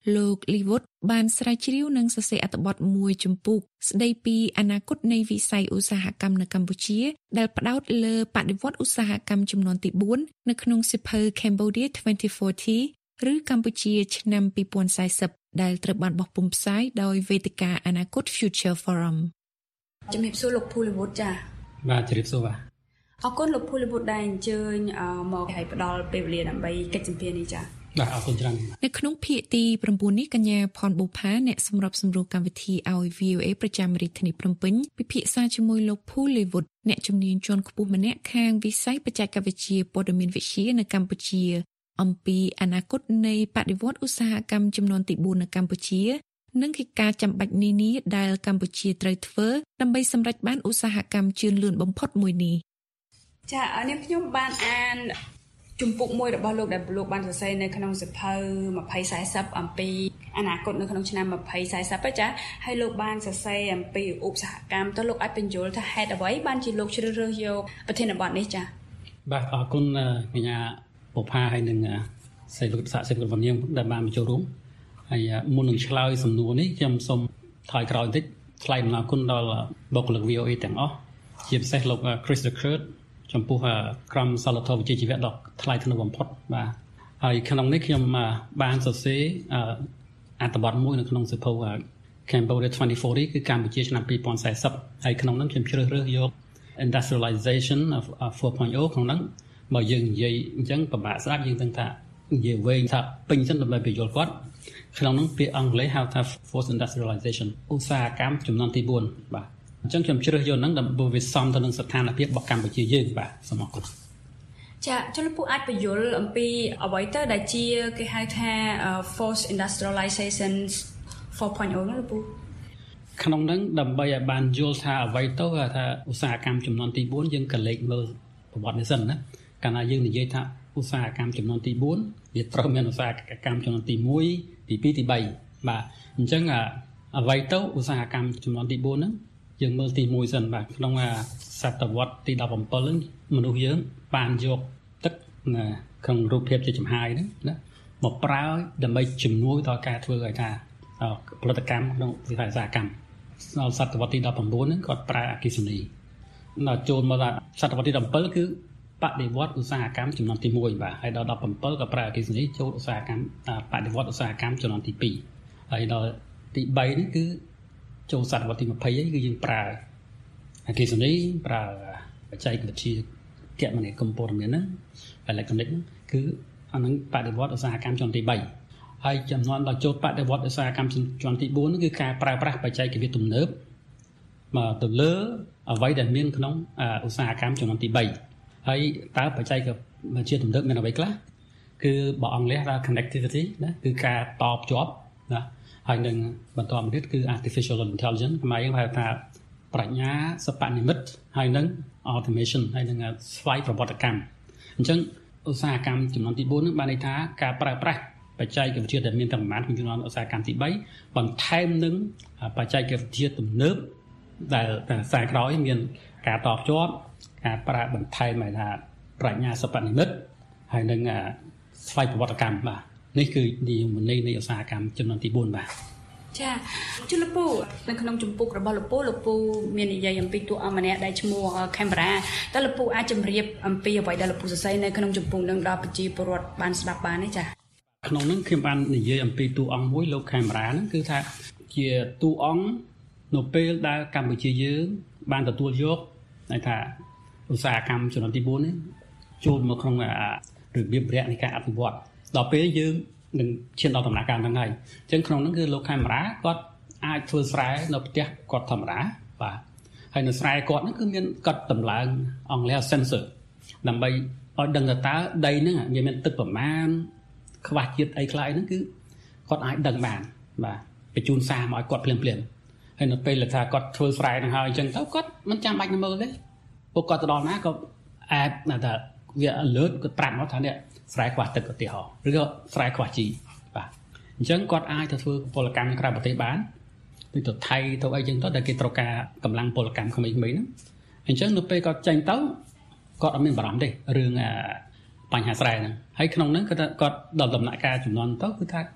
លោក Leewood បានស្រាវជ្រាវនិងសរសេរអត្ថបទមួយជំពូកស្ដីពីអនាគតនៃវិស័យឧស្សាហកម្មនៅកម្ពុជាដែលផ្ដោតលើបដិវត្តន៍ឧស្សាហកម្មចំនួនទីបួននៅក្នុងសៀវភៅ Cambodia twenty forty ឬកម្ពុជាឆ្នាំtwo thousand fortyដែលត្រូវបានបោះពុម្ពផ្សាយដោយវេទិកាអនាគត Future Forum ជំរាបសួរលោក Leewood ចា៎បាទជំរាបសួរបាទអរគុណលោក Leewood ដែលអញ្ជើញមកឲ្យផ្ដល់ពេលវេលាដើម្បីកិច្ចសម្ភាសន៍នេះចា៎បាទអរគុណច្រើននៅក្នុងភាគទីnineនេះកញ្ញាផនបូផាអ្នកសម្របសម្រួលកម្មវិធីឲ្យ V O A ប្រចាំរាជធានីភ្នំពេញពិភាក្សាជាមួយលោក Leewood អ្នកជំនាញជាន់ខ្ពស់ម្នាក់ខាងវិស័យបច្ចេកវិទ្យាព័ត៌មានវិទ្យានៅកម្ពុជាអំពីអនាគតនៃបដិវត្តន៍ឧស្សាហកម្មចំនួនទីfourនៅកម្ពុជានិងកិច្ចការចាំបាច់នានាដែលកម្ពុជាត្រូវធ្វើដើម្បីសម្រេចបានឧស្សាហកម្មជឿនលឿនបំផុតមួយនេះចានាងខ្ញុំបានអានជំពូកមួយរបស់លោកដែលលោកបានសរសេរនៅក្នុងសៀវភៅtwenty fortyអំពីអនាគតនៅក្នុងឆ្នាំtwenty fortyចាហើយលោកបានសរសេរអំពីឧស្សាហកម្មតើលោកអាចបញ្យល់ថាហេតុអ្វីបានជាលោកជ្រើសរើសយកប្រធានបទនេះចាបាទអរគុណកញ្ញាបុប្ផាហើយនឹងសេលោកសាក់សេលោកវណ្ណៀងដែលបានមកចូលរួមហើយមុននឹងឆ្លើយសំណួរនេះខ្ញុំសូមថយក្រោយបន្តិចថ្លែងអំណរគុណដល់បុគ្គលិក V O A ទាំងអស់ជាពិសេសលោក Chris Decurt ចំពោះក្រុមសាលធម៌វិជ្ជាជីវៈដ៏ថ្លៃថ្នូរបំផុតបាទហើយក្នុងនេះខ្ញុំបានសរសេរអត្ថបទមួយនៅក្នុងសៀវភៅ Cambodia twenty forty គឺកម្ពុជាឆ្នាំtwo thousand fortyហើយក្នុងនោះខ្ញុំជ្រើសរើសយក industrialization of four point oh ក្នុងនោះបើយើងនិយាយអញ្ចឹងពិបាកស្ដាប់យើងដឹងថានិយាយវែងថាពេញសិនដើម្បីបញ្យល់គាត់ក្នុងនោះពាក្យអង់គ្លេសហៅថា forced industrialization ឧស្សាហកម្មចំនួនទីfourបាទអញ្ចឹងខ្ញុំជ្រើសយកហ្នឹងដើម្បីវាសមទៅនឹងស្ថានភាពរបស់កម្ពុជាយើងបាទសូមអរគុណចាចលពូអាចបញ្យល់អំពីអ្វីទៅដែលជាគេហៅថា forced industrialization four point oh ណាលោកពូក្នុងហ្នឹងដើម្បីឲ្យបានយល់ថាអ្វីទៅថាឧស្សាហកម្មចំនួនទីfourយើងក៏លេខមើលប្រវត្តិនេះសិនណាកាលណាយើងនិយាយថាឧស្សាហកម្មចំនួនទីfourវាត្រូវមានឧស្សាហកម្មចំនួនទីoneទីtwoទីthreeបាទអញ្ចឹងអ្វីទៅឧស្សាហកម្មចំនួនទីfourហ្នឹងយើងមើលទីoneសិនបាទក្នុងសតវត្សទីseventeenហ្នឹងមនុស្សយើងបានយកទឹកក្នុងរូបភាពជាចំហាយហ្នឹងណាមកប្រើដើម្បីជំនួយដល់ការធ្វើឲ្យថាផលិតកម្មក្នុងវិស័យឧស្សាហកម្មដល់សតវត្សទីseventeenហ្នឹងគាត់ប្រើអគ្គិសនីដល់ចូលមកដល់សតវត្សទីseventeenគឺបដិវត្តឧស្សាហកម្មចំនួនទីoneបាទហើយដល់seventeenក៏ប្រើអគ្គិសនីចូលឧស្សាហកម្មបដិវត្តឧស្សាហកម្មចំនួនទីtwoហើយដល់ទីthreeនេះគឺចូលសតវត្សទីtwentyហ្នឹងគឺយើងប្រើអគ្គិសនីប្រើបច្ចេកវិទ្យាគមនាគមន៍ព័ត៌មានហ្នឹងអេឡិចត្រូនិកគឺអានឹងបដិវត្តឧស្សាហកម្មចំនួនទីthreeហើយចំនួនដល់ចូលបដិវត្តឧស្សាហកម្មចំនួនទីfourហ្នឹងគឺការប្រើប្រាស់បច្ចេកវិទ្យាទំនើបមកទៅលើអ្វីដែលមានក្នុងឧស្សាហកម្មចំនួនទីthreeហើយតើបច្ចេកវិទ្យាទំនើបមានអ្វីខ្លះគឺបើអង់គ្លេសថា connectivity ណាគឺការតភ្ជាប់ណាហើយនឹងបន្តមកទៀតគឺ artificial intelligence ខ្មែរយើងហៅថាប្រាជ្ញាសិប្បនិម្មិតហើយនឹង automation ហើយនឹងស្វ័យប្រវត្តិកម្មអញ្ចឹងឧស្សាហកម្មចំនួនទីfourនឹងបានន័យថាការប្រើប្រាស់បច្ចេកវិទ្យាដែលមានទាំងប្រមាណក្នុងចំនួនឧស្សាហកម្មទីthreeបន្ថែមនឹងបច្ចេកវិទ្យាទំនើបដែលខ្សែក្រោយមានការតភ្ជាប់ការប្រើបន្ថែមហៅថាប្រាជ្ញាសិប្បនិម្មិតហើយនឹងស្វ័យប្រវត្តិកម្មបាទនេះគឺនិយមន័យនៃឧស្សាហកម្មចំនួនទីfourបាទចាជលពូនៅក្នុងជំពូករបស់លោកពូលោកពូមាននិយាយអំពីតួអង្គម្នាក់ដែលឈ្មោះ Camera តើលោកពូអាចជម្រាបអំពីអ្វីដែលលោកពូសរសេរនៅក្នុងជំពូកនឹងដល់ប្រជាពលរដ្ឋបានស្ដាប់បានទេចាក្នុងនោះខ្ញុំបាននិយាយអំពីតួអង្គមួយលោក Camera ហ្នឹងគឺថាជាតួអង្គនៅពេលដែលកម្ពុជាយើងបានទទួលយកន័យថាឧស្សាហកម្មចំនួនទីfourនេះចូលមកក្នុងរបៀបរយៈនៃការអភិវឌ្ឍដល់ពេលយើងនឹងឈានដល់ដំណាក់កាលហ្នឹងហើយអញ្ចឹងក្នុងហ្នឹងគឺលោក Camera គាត់អាចធ្វើស្រែនៅផ្ទះគាត់ធម្មតាបាទហើយនៅស្រែគាត់ហ្នឹងគឺមានគាត់តម្លើងអង់គ្លេស sensor ដើម្បីឲ្យដឹងថាតើដីហ្នឹងវាមានទឹកប្រមាណខ្វះជាតិអីខ្លះហ្នឹងគឺគាត់អាចដឹងបានបាទបញ្ជូនសារមកឲ្យគាត់ភ្លាមភ្លាមហើយនៅពេលថាគាត់ធ្វើស្រែហ្នឹងហើយអញ្ចឹងទៅគាត់មិនចាំបាច់មើលទេពួកគាត់ទៅដល់ណាក៏អាចថាវា alert គាត់ប្រាប់មកថានេះស្រែខ្វះទឹកឧទាហរណ៍ឬក៏ស្រែខ្វះជីបាទអញ្ចឹងគាត់អាចទៅធ្វើពលកម្មនៅក្រៅប្រទេសបានដូចទៅថៃទៅអីចឹងទៅដែលគេត្រូវការកម្លាំងពលកម្មក្មេងៗហ្នឹងអញ្ចឹងនៅពេលគាត់ចេញទៅគាត់អត់មានបារម្ភទេរឿងបញ្ហាស្រែហ្នឹងហើយក្នុងហ្នឹងគាត់គាត់ដល់ដំណាក់កាលចំនួនទៅគឺថា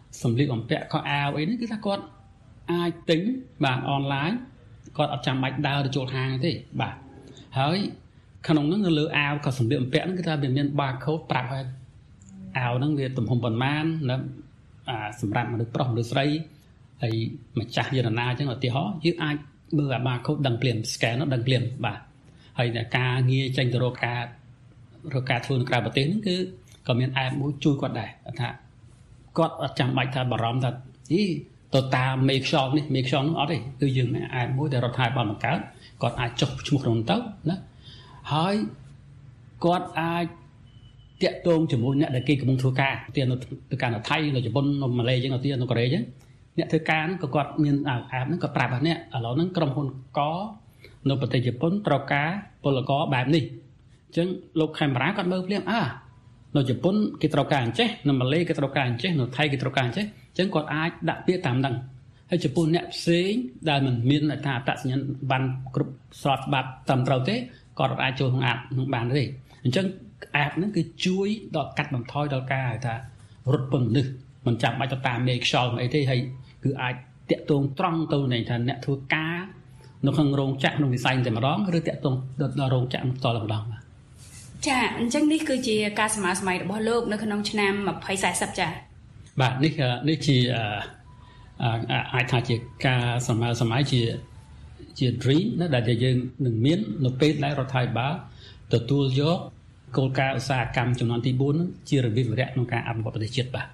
សម្លៀកបំពាក់ខោអាវអីនេះគឺថាគាត់អាចទិញបាទអនឡាញគាត់អត់ចាំបាច់ដើរទៅចូលហាងទេបាទហើយក្នុងហ្នឹងនៅលើអាវក៏សម្លៀកបំពាក់ហ្នឹងគឺថាវាមាន barcode ប្រាប់ហើយអាវហ្នឹងវាទំហំប៉ុន្មានណាអាសម្រាប់មនុស្សប្រុសមនុស្សស្រីហើយម្ចាស់យន្តនាអញ្ចឹងឧទាហរណ៍យើងអាចមើលអា barcode ដឹងភ្លាម scan នោះដឹងភ្លាមបាទហើយតែការងារចេញទៅរកការរកការធ្វើនៅក្រៅប្រទេសហ្នឹងគឺក៏មាន app មួយជួយគាត់ដែរថាគាត់អត់ចាំបាច់ថាបារម្ភថាអីទៅតាមមេខ្យល់នេះមេខ្យល់នោះអត់ទេគឺយើងមាន app មួយដែលរដ្ឋាភិបាលបង្កើតគាត់អាចចុះឈ្មោះក្នុងទៅណាហើយគាត់អាចតាក់ទងជាមួយអ្នកដែលគេកំពុងធ្វើការទីនៅទៅការនៅថៃនៅជប៉ុននៅម៉ាឡេអញ្ចឹងនៅទីនៅកូរ៉េអញ្ចឹងអ្នកធ្វើការហ្នឹងក៏គាត់មាន app ហ្នឹងក៏ប្រាប់ថាអ្នកឥឡូវហ្នឹងក្រុមហ៊ុនកនៅប្រទេសជប៉ុនត្រូវការពលករបែបនេះអញ្ចឹងលោកខេមរាគាត់មើលភ្លាមអើនៅជប៉ុនគេត្រូវការអញ្ចេះនៅម៉ាឡេគេត្រូវការអញ្ចេះនៅថៃគេត្រូវការអញ្ចេះអញ្ចឹងគាត់អាចដាក់ពាក្យតាមហ្នឹងហើយចំពោះអ្នកផ្សេងដែលមិនមានថាអត្តសញ្ញាណប័ណ្ណគ្រប់ស្របច្បាប់ត្រឹមត្រូវទេគាត់អាចចូលក្នុង app នឹងបានទេអញ្ចឹង app ហ្នឹងគឺជួយដល់កាត់បន្ថយដល់ការថារត់ពន្ធមនុស្សមិនចាំបាច់ទៅតាមមេខ្យល់អីទេហើយគឺអាចតាក់ទងត្រង់ទៅនឹងថាអ្នកធ្វើការនៅក្នុងរោងចក្រក្នុងវិស័យតែម្ដងឬតាក់ទងដល់រោងចក្រផ្ទាល់តែម្ដងបាទចាអញ្ចឹងនេះគឺជាការសម័យសម័យរបស់លោកនៅក្នុងឆ្នាំยี่สิบ สี่สิบចាបាទនេះនេះជាអាចថាជាការសម័យសម័យជាជា dream ណាដែលយើងនឹងមាននៅពេលដែលរដ្ឋាភិបាលទទួលយកគោលការណ៍ឧស្សាហកម្មចំនួនទីbốnជារបៀបវរៈក្នុងការអភិវឌ្ឍប្រទេសជាតិបាទ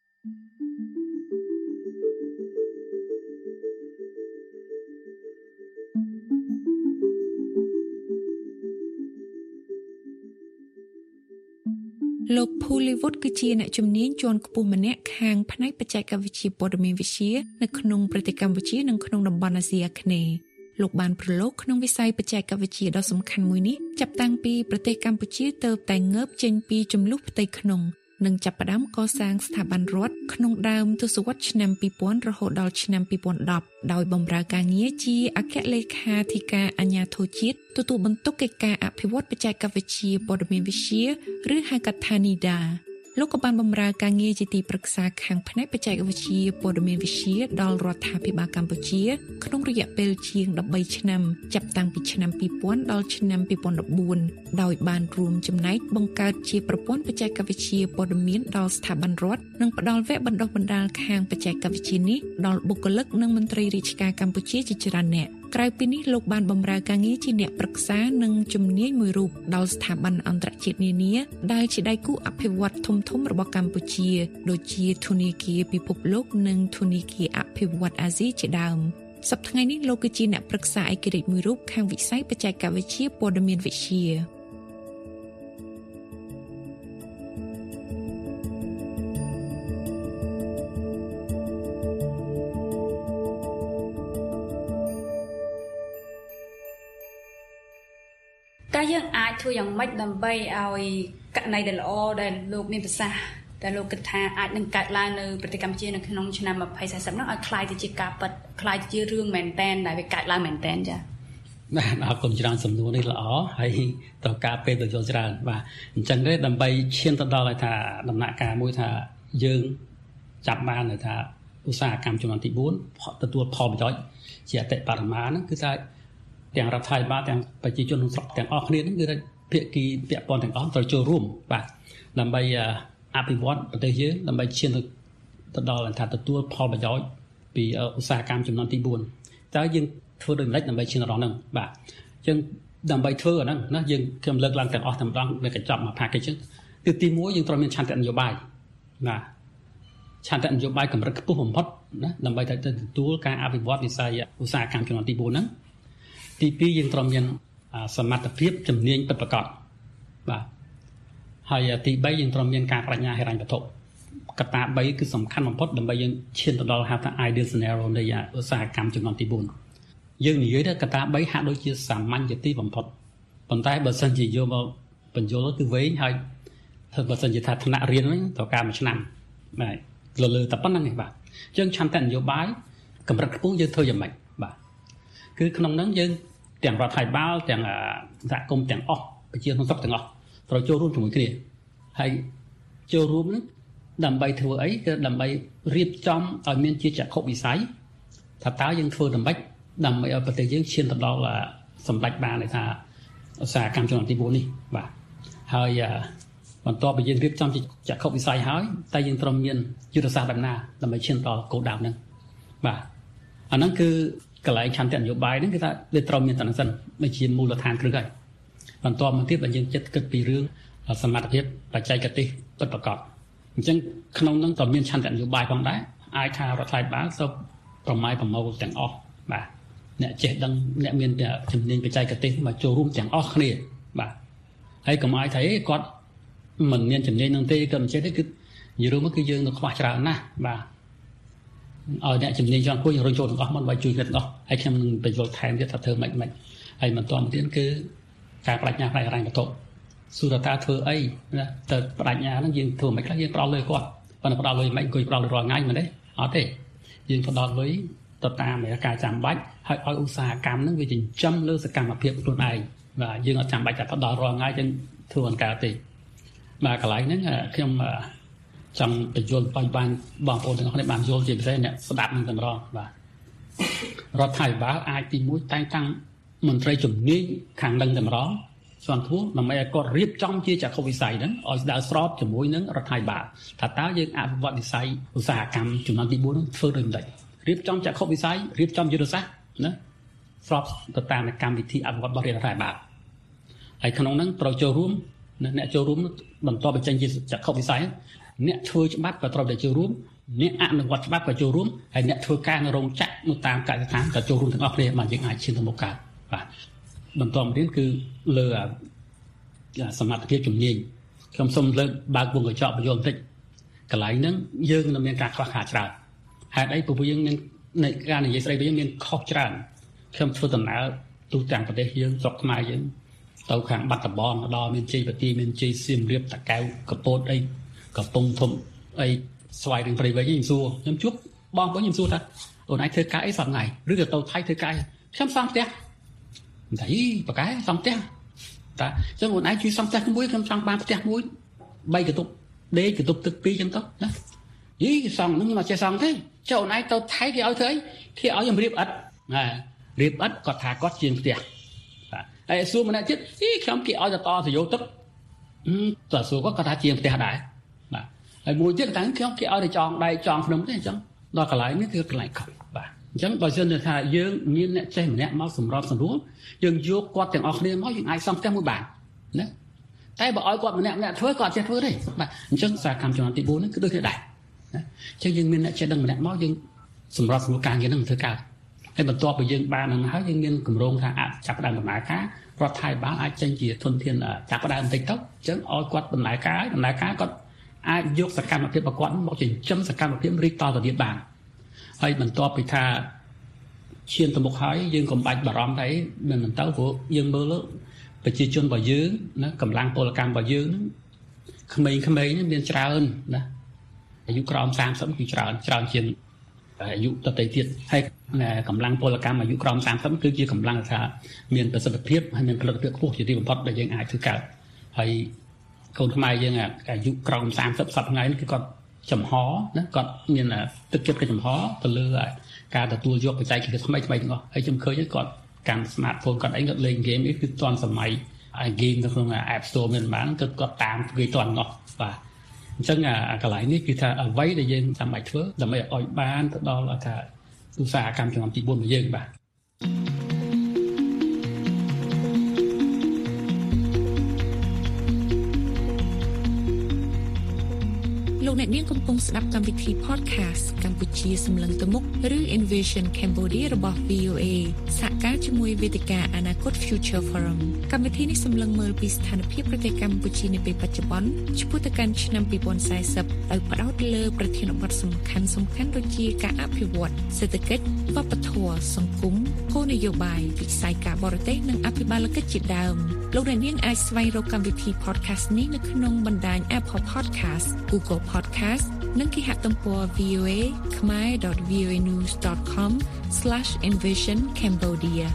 លោក Pullywood គឺជាអ្នកជំនាញជាន់ខ្ពស់ម្នាក់ខាងផ្នែកបច្ចេកវិទ្យាព័ត៌មានវិទ្យានៅក្នុងប្រទេសកម្ពុជានិងក្នុងតំបន់អាស៊ីអាគ្នេយ៍លោកបានប្រឡូកក្នុងវិស័យបច្ចេកវិទ្យាដ៏សំខាន់មួយនេះចាប់តាំងពីប្រទេសកម្ពុជាទើបតែងើបចេញពីចំនួនផ្ទៃក្នុងនិងចាប់ផ្ដើមកសាងស្ថាប័នរដ្ឋក្នុងដើមទសវត្សរ៍ឆ្នាំពីរពាន់រហូតដល់ឆ្នាំពីរពាន់ដប់ ដោយបម្រើការងារជាអគ្គលេខាធិការអាជ្ញាធរជាតិទទួលបន្ទុកកិច្ចការអភិវឌ្ឍបច្ចេកវិទ្យាព័ត៌មានវិទ្យាឬហៅកាត់ថា នីដា លោកក៏បានបម្រើការងារជាទីប្រឹក្សាខាងផ្នែកបច្ចេកវិទ្យាព័ត៌មានវិទ្យាដល់រដ្ឋាភិបាលកម្ពុជាក្នុងរយៈពេលជាង13ឆ្នាំចាប់តាំងពីឆ្នាំពីរពាន់ដល់ឆ្នាំពីរពាន់ដប់បួនដោយបានរួមចំណែកបង្កើតជាប្រព័ន្ធបច្ចេកវិទ្យាព័ត៌មានដល់ស្ថាប័នរដ្ឋនិងផ្ដល់វគ្គបណ្ដុះបណ្ដាលខាងបច្ចេកវិទ្យានេះដល់បុគ្គលិកនិងមន្ត្រីរាជការកម្ពុជាជាច្រើនអ្នកក្រៅពីនេះលោកបានបម្រើការងារជាអ្នកប្រឹក្សានិងជំនាញមួយរូបដល់ស្ថាប័នអន្តរជាតិនានាដែលជាដៃគូអភិវឌ្ឍធំៗរបស់កម្ពុជាដូចជាធនាគារពិភពលោកនិងធនាគារអភិវឌ្ឍអាស៊ីជាដើមសប្តាហ៍ថ្ងៃនេះលោកគឺជាអ្នកប្រឹក្សាឯករាជ្យមួយរូបខាងវិស័យបច្ចេកវិទ្យាព័ត៌មានវិទ្យាតើយើងអាចធ្វើយ៉ាងម៉េចដើម្បីឲ្យករណីដែលល្អដែលលោកមានប្រសាសន៍ដែលលោកគិតថាអាចនឹងកើតឡើងនៅប្រទេសកម្ពុជានៅក្នុងឆ្នាំยี่สิบ สี่สิบហ្នឹងឲ្យคล้ายទៅជាការពិតคล้ายទៅជារឿងមែនតែនដែលវាកើតឡើងមែនតែនចា៎បាទអរគុណច្រើនសំណួរនេះល្អហើយត្រូវការពេលទៅយល់ច្រើនបាទអញ្ចឹងទេដើម្បីឈានទៅដល់ឲ្យថាដំណាក់កាលមួយថាយើងចាប់បានថាឧស្សាហកម្មចំនួនទីbốnទទួលផលប្រយោជន៍ជាអតិបរមាហ្នឹងគឺថាទាំងរដ្ឋាភិបាលទាំងប្រជាជនក្នុងស្រុកទាំងអស់គ្នាហ្នឹងគឺថាភាគីពាក់ព័ន្ធទាំងអស់ត្រូវចូលរួមបាទដើម្បីអភិវឌ្ឍប្រទេសយើងដើម្បីឈានទៅដល់ថាទទួលផលប្រយោជន៍ពីឧស្សាហកម្មចំនួនទីbốnតើយើងធ្វើដូចម្តេចដើម្បីឈានដល់ហ្នឹងបាទអញ្ចឹងដើម្បីធ្វើអាហ្នឹងណាយើងខ្ញុំលើកឡើងទាំងអស់តែម្ដងនៅកញ្ចប់មក package គឺទីមួយយើងត្រូវមានឆន្ទៈនយោបាយណាឆន្ទៈនយោបាយកម្រិតខ្ពស់បំផុតណាដើម្បីទៅទទួលការអភិវឌ្ឍវិស័យឧស្សាហកម្មចំនួនទីbốnហ្នឹងទីពីរយើងត្រូវមានសមត្ថភាពជំនាញពិតប្រាកដបាទហើយទីបីយើងត្រូវមានការប្រាជ្ញាហិរញ្ញវត្ថុកត្តាបីគឺសំខាន់បំផុតដើម្បីយើងឈានទៅដល់ហៅថា ideal scenario នៃឧស្សាហកម្មចំនួនទីbốnយើងនិយាយទៅកត្តាបីហាក់ដូចជាសាមញ្ញជាទីបំផុតប៉ុន្តែបើសិនជាយកមកបញ្យល់គឺវែងហើយធ្វើបើសិនជាថាថ្នាក់រៀនហ្នឹងត្រូវការមួយឆ្នាំបាទលើលើតែប៉ុណ្្នឹងឯងបាទអញ្ចឹងឆន្ទៈនយោបាយកម្រិតខ្ពស់យើងធ្វើយ៉ាងម៉េចបាទគឺក្នុងហ្នឹងយើងទាំងរដ្ឋាភិបាលទាំងសហគមន៍ទាំងអស់ប្រជាក្នុងស្រុកទាំងអស់ត្រូវចូលរួមជាមួយគ្នាហើយចូលរួមហ្នឹងដើម្បីធ្វើអីគឺដើម្បីរៀបចំឲ្យមានជាចក្ខុវិស័យថាតើយើងធ្វើដើម្បីដើម្បីឲ្យប្រទេសយើងឈានទៅដល់សម្ដេចបានថាឧស្សាហកម្មជំនាន់ទីបួននេះបាទហើយបន្ទាប់ពីយើងរៀបចំចក្ខុវិស័យហើយតែយើងត្រូវមានយុទ្ធសាស្ត្រដំណាដើម្បីឈានដល់គោលដៅហ្នឹងបាទអាហ្នឹងគឺកន្លែងឆន្ទៈនយោបាយហ្នឹងគឺថាវាត្រូវមានតំណសិនដូចជាមូលដ្ឋានគ្រឹះហើយបន្ទាប់មកទៀតបើយើងចិត្តគិតពីរឿងសមត្ថភាពបច្ចេកទេសពិតប្រាកដអញ្ចឹងក្នុងហ្នឹងក៏មានឆន្ទៈនយោបាយផងដែរអាចថារដ្ឋាភិបាលទៅប្រម៉ាយប្រមូលទាំងអស់បាទអ្នកចេះដឹងអ្នកមានជំនាញបច្ចេកទេសមកចូលរួមទាំងអស់គ្នាបាទហើយកុំឲ្យថាគាត់មិនមានជំនាញនឹងទេគាត់មិនចេះទេគឺនិយាយរួមមកគឺយើងនៅខ្វះច្រើនណាស់បាទឲ្យអ្នកជំនាញចង់គួរយើងរុញចូលទាំងអស់មកដើម្បីជួយគ្នាទាំងអស់ហើយខ្ញុំនឹងបញ្យល់ថែមទៀតថាធ្វើម៉េចម៉េចហើយបន្តមកទៀតគឺការបដិញ្ញាផ្នែកហិរញ្ញវត្ថុសួរថាធ្វើអីណាទៅបដិញ្ញាហ្នឹងយើងធ្វើមិនខ្លះយើងផ្ដល់លុយគាត់ប៉ុន្តែផ្ដល់លុយមិនអង្គុយផ្ដល់លុយរាល់ថ្ងៃមិនទេអត់ទេយើងផ្ដល់លុយទៅតាមការចាំបាច់ហើយឲ្យឧស្សាហកម្មហ្នឹងវាចិញ្ចឹមលើសកម្មភាពខ្លួនឯងបាទយើងអត់ចាំបាច់តែផ្ដល់រាល់ថ្ងៃយើងធ្វើអង្ការទេបាទកន្លែងហ្នឹងខ្ញុំចង់បញ្យល់ឲ្យបានបងប្អូនទាំងអស់គ្នាបានយល់ជាពិសេសអ្នកស្ដាប់នឹងតម្រងបាទរដ្ឋាភិបាលអាចទីមួយតែងតាំងមន្ត្រីជំនាញខាងនឹងតម្រងស្វ័នធួដើម្បីឲ្យគាត់រៀបចំជាចក្ខុវិស័យហ្នឹងឲ្យស្ដៅស្របជាមួយនឹងរដ្ឋាភិបាលថាតើយើងអភិវឌ្ឍវិស័យឧស្សាហកម្មជំនាន់ទីបួនហ្នឹងធ្វើដូចម៉េចរៀបចំចក្ខុវិស័យរៀបចំយុទ្ធសាស្ត្រណាស្របទៅតាមកម្មវិធីអភិវឌ្ឍរបស់រដ្ឋាភិបាលហើយក្នុងហ្នឹងត្រូវចូលរួមអ្នកចូលរួមបន្តបញ្ចេញជាចក្ខុវិស័យអ្នកធ្វើច្បាប់ក៏ត្រូវតែចូលរួមអ្នកអនុវត្តច្បាប់ក៏ចូលរួមហើយអ្នកធ្វើការនៅរោងចក្រនៅតាមកសិដ្ឋានក៏ចូលរួមទាំងអស់គ្នាបានយើងអាចឈានទៅមុខកើតបាទបន្តមកទៀតគឺលើសមត្ថភាពជំនាញខ្ញុំសូមលើកបើកវងកញ្ចក់បញ្យល់បន្តិចកន្លែងហ្នឹងយើងនៅមានការខ្វះខាតច្រើនហេតុអីព្រោះយើងមាននៃការនិយាយស្ដីរបស់យើងមានខុសច្រើនខ្ញុំធ្វើដំណើរទូទាំងប្រទេសយើងស្រុកខ្មែរយើងទៅខាងបាត់ដំបងដល់មានជ័យបទីមានជ័យសៀមរាបតាកែវកពតអីកំពង់ធំអីស្វាយរឿងព្រៃវែងខ្ញុំសួរខ្ញុំជួបបងប្អូនខ្ញុំសួរថាអូនឯងធ្វើការអីសប្តាហ៍ថ្ងៃឬក៏ទៅថៃធ្វើការខ្ញុំសង់ផ្ទះមិនថាអីបកែសង់ផ្ទះតាអញ្ចឹងអូនឯងជួយសង់ផ្ទះមួយខ្ញុំសង់បានផ្ទះមួយបីកន្ទប់ដេកកន្ទប់ទឹកពីរអញ្ចឹងទៅណាយីសង់ហ្នឹងមកចេះសង់ទេចុះអូនឯងទៅថៃគេឲ្យធ្វើអីគេឲ្យខ្ញុំរៀបឥដ្ឋណារៀបឥដ្ឋគាត់ថាគាត់ជាងផ្ទះហើយសួរម្នាក់ទៀតអីខ្ញុំគេឲ្យទៅតទៅយោទឹកតើសួរគាត់គាត់ថាជាងផ្ទះដែរបាទហើយមួយទៀតតែខ្ញុំគេឲ្យទៅចងដៃចងភ្នំទេអញ្ចឹងដល់កន្លែងនេះគឺកន្លែងខុសបាទអញ្ចឹងបើសិនថាយើងមានអ្នកចេះម្នាក់មកសម្របសម្រួលយើងយកគាត់ទាំងអស់គ្នាមកយើងអាចសង់ផ្ទះមួយបានណាតែបើឲ្យគាត់ម្នាក់ម្នាក់ធ្វើគាត់ចេះធ្វើទេបាទអញ្ចឹងសារកម្មជំនាន់ទីបួននេះគឺដូចគ្នាដែរណាអញ្ចឹងយើងមានអ្នកចេះដឹងម្នាក់មកយើងសម្របសម្រួលការងារហ្នឹងធ្វើការហើយបន្ទាប់ពីយើងបានហ្នឹងហើយយើងមានគម្រោងថាអាចចាប់ផ្ដើមដំណើរការរដ្ឋាភិបាលអាចចេញជាធនធានចាប់ផ្ដើមបន្តិចទៅអញ្ចឹងឲ្យគាត់ដំណើរការដំណើរការគាត់អាចយកសកម្មភាពរបស់គាត់មកចិញ្ចឹមសកម្មភាពរីកតទៅទៀតបានហើយបន្ទាប់ពីថាឈានទៅមុខហើយយើងកុំបាច់បារម្ភទេមិនមិនទៅព្រោះយើងមើលប្រជាជនរបស់យើងណាកម្លាំងពលកម្មរបស់យើងក្មេងៗនេះមានច្រើនណាអាយុក្រោមសាមសិបគឺច្រើនច្រើនជាងអាយុតទៅទៀតហើយកម្លាំងពលកម្មអាយុក្រោមសាមសិបគឺជាកម្លាំងថាមានប្រសិទ្ធភាពហើយមានផលិតភាពខ្ពស់ជាទីបំផុតដែលយើងអាចធ្វើកើតហើយកូនខ្មែរយើងអាយុក្រោមសាមសិបសប្តាហ៍ថ្ងៃនេះគឺគាត់ចំហណាគាត់មានទឹកចិត្តគេចំហទៅលើការទទួលយកបច្ចេកទេសថ្មីថ្មីទាំងអស់ហើយខ្ញុំឃើញគាត់កាន់ smartphone គាត់អីគាត់លេង game នេះគឺទាន់សម័យ game នៅក្នុង App Store មានបានគឺគាត់តាមគេទាន់ទាំងអស់បាទអញ្ចឹងអាកន្លែងនេះគឺថាអ្វីដែលយើងចាំបាច់ធ្វើដើម្បីឲ្យបានទៅដល់ថាឧស្សាហកម្មជំនាន់ទីបួនរបស់យើងបាទលោកអ្នកនាងកំពុងស្ដាប់កម្មវិធី podcast កម្ពុជាសម្លឹងទៅមុខឬ Envision Cambodia របស់ វី អូ អេ សហការជាមួយវេទិកាអនាគត Future Forum កម្មវិធីនេះសម្លឹងមើលពីស្ថានភាពប្រទេសកម្ពុជានាពេលបច្ចុប្បន្នឆ្ពោះទៅកាន់ឆ្នាំពីរពាន់សែសិបដោយផ្ដោតលើប្រធានបទសំខាន់សំខាន់ដូចជាការអភិវឌ្ឍសេដ្ឋកិច្ចវប្បធម៌សង្គមគោលនយោបាយវិស័យការបរទេសនិងអភិបាលកិច្ចជាដើមលោកអ្នកនាងអាចស្វែងរកកម្មវិធី podcast នេះនៅក្នុងបណ្ដាញ Apple Podcast Google Podcast និងគេហទំព័រ វី អូ เอ ខមែរ ដត វី អូ เอ นิวส์ ដត com ស្លាช envision cambodia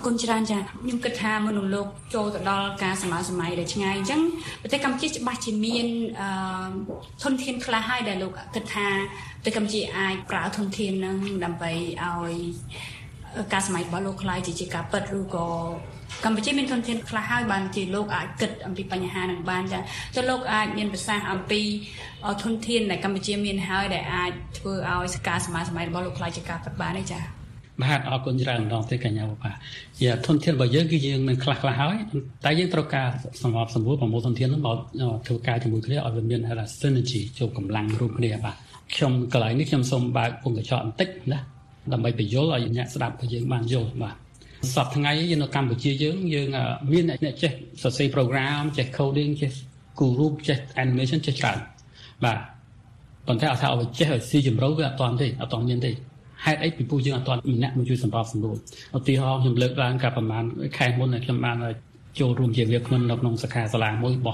គុណច្រើនចាខ្ញុំគិតថាមនុស្សលោកចូលទៅដល់ការសម័យសម័យដែលឆ្ងាយអញ្ចឹងប្រទេសកម្ពុជាច្បាស់ជាមានអឺធនធានខ្លះហើយដែលលោកគិតថាប្រទេសកម្ពុជាអាចប្រើធនធាននឹងដើម្បីឲ្យការសម័យរបស់លោកខ្លាយជាការពិតឬក៏កម្ពុជាមានធនធានខ្លះហើយបានជាលោកអាចគិតអំពីបញ្ហានឹងបានចាចុះលោកអាចមានប្រសាសន៍អំពីធនធានដែលកម្ពុជាមានហើយដែលអាចធ្វើឲ្យការសម័យសម័យរបស់លោកខ្លាយជាការពិតបានទេចាបាទអរគុណច្រើនម្ដងទៀតកញ្ញាបុប្ផាជាធនធានរបស់យើងគឺយើងមានខ្លះខ្លះហើយតែយើងត្រូវការសម្របសម្រួលប្រមូលធនធាននោះមកធ្វើការជាមួយគ្នាឲ្យវាមាន synergy ចូលកម្លាំងរួមគ្នាបាទខ្ញុំកន្លែងនេះខ្ញុំសូមបើកពងកញ្ចក់បន្តិចណាដើម្បីបញ្យល់ឲ្យអ្នកស្ដាប់របស់យើងបានយល់បាទសប្តាហ៍ថ្ងៃយើងនៅកម្ពុជាយើងយើងមានអ្នកចេះសរសេរ program ចេះ coding ចេះគូររូបចេះ animation ចេះច្រើនបាទប៉ុន្តែអត់ថាឲ្យចេះឲ្យស៊ីជម្រៅវាអត់តាន់ទេអត់តាន់មានទេហេតុអីពីពួកយើងអត់តាន់ម្នាក់មកជួយសម្របសម្រួលឧទាហរណ៍ខ្ញុំលើកឡើងកាលប្រហែលខែមុនខ្ញុំបានចូលរួមជាវាគ្មិននៅក្នុងសិក្ខាសាលាមួយរបស់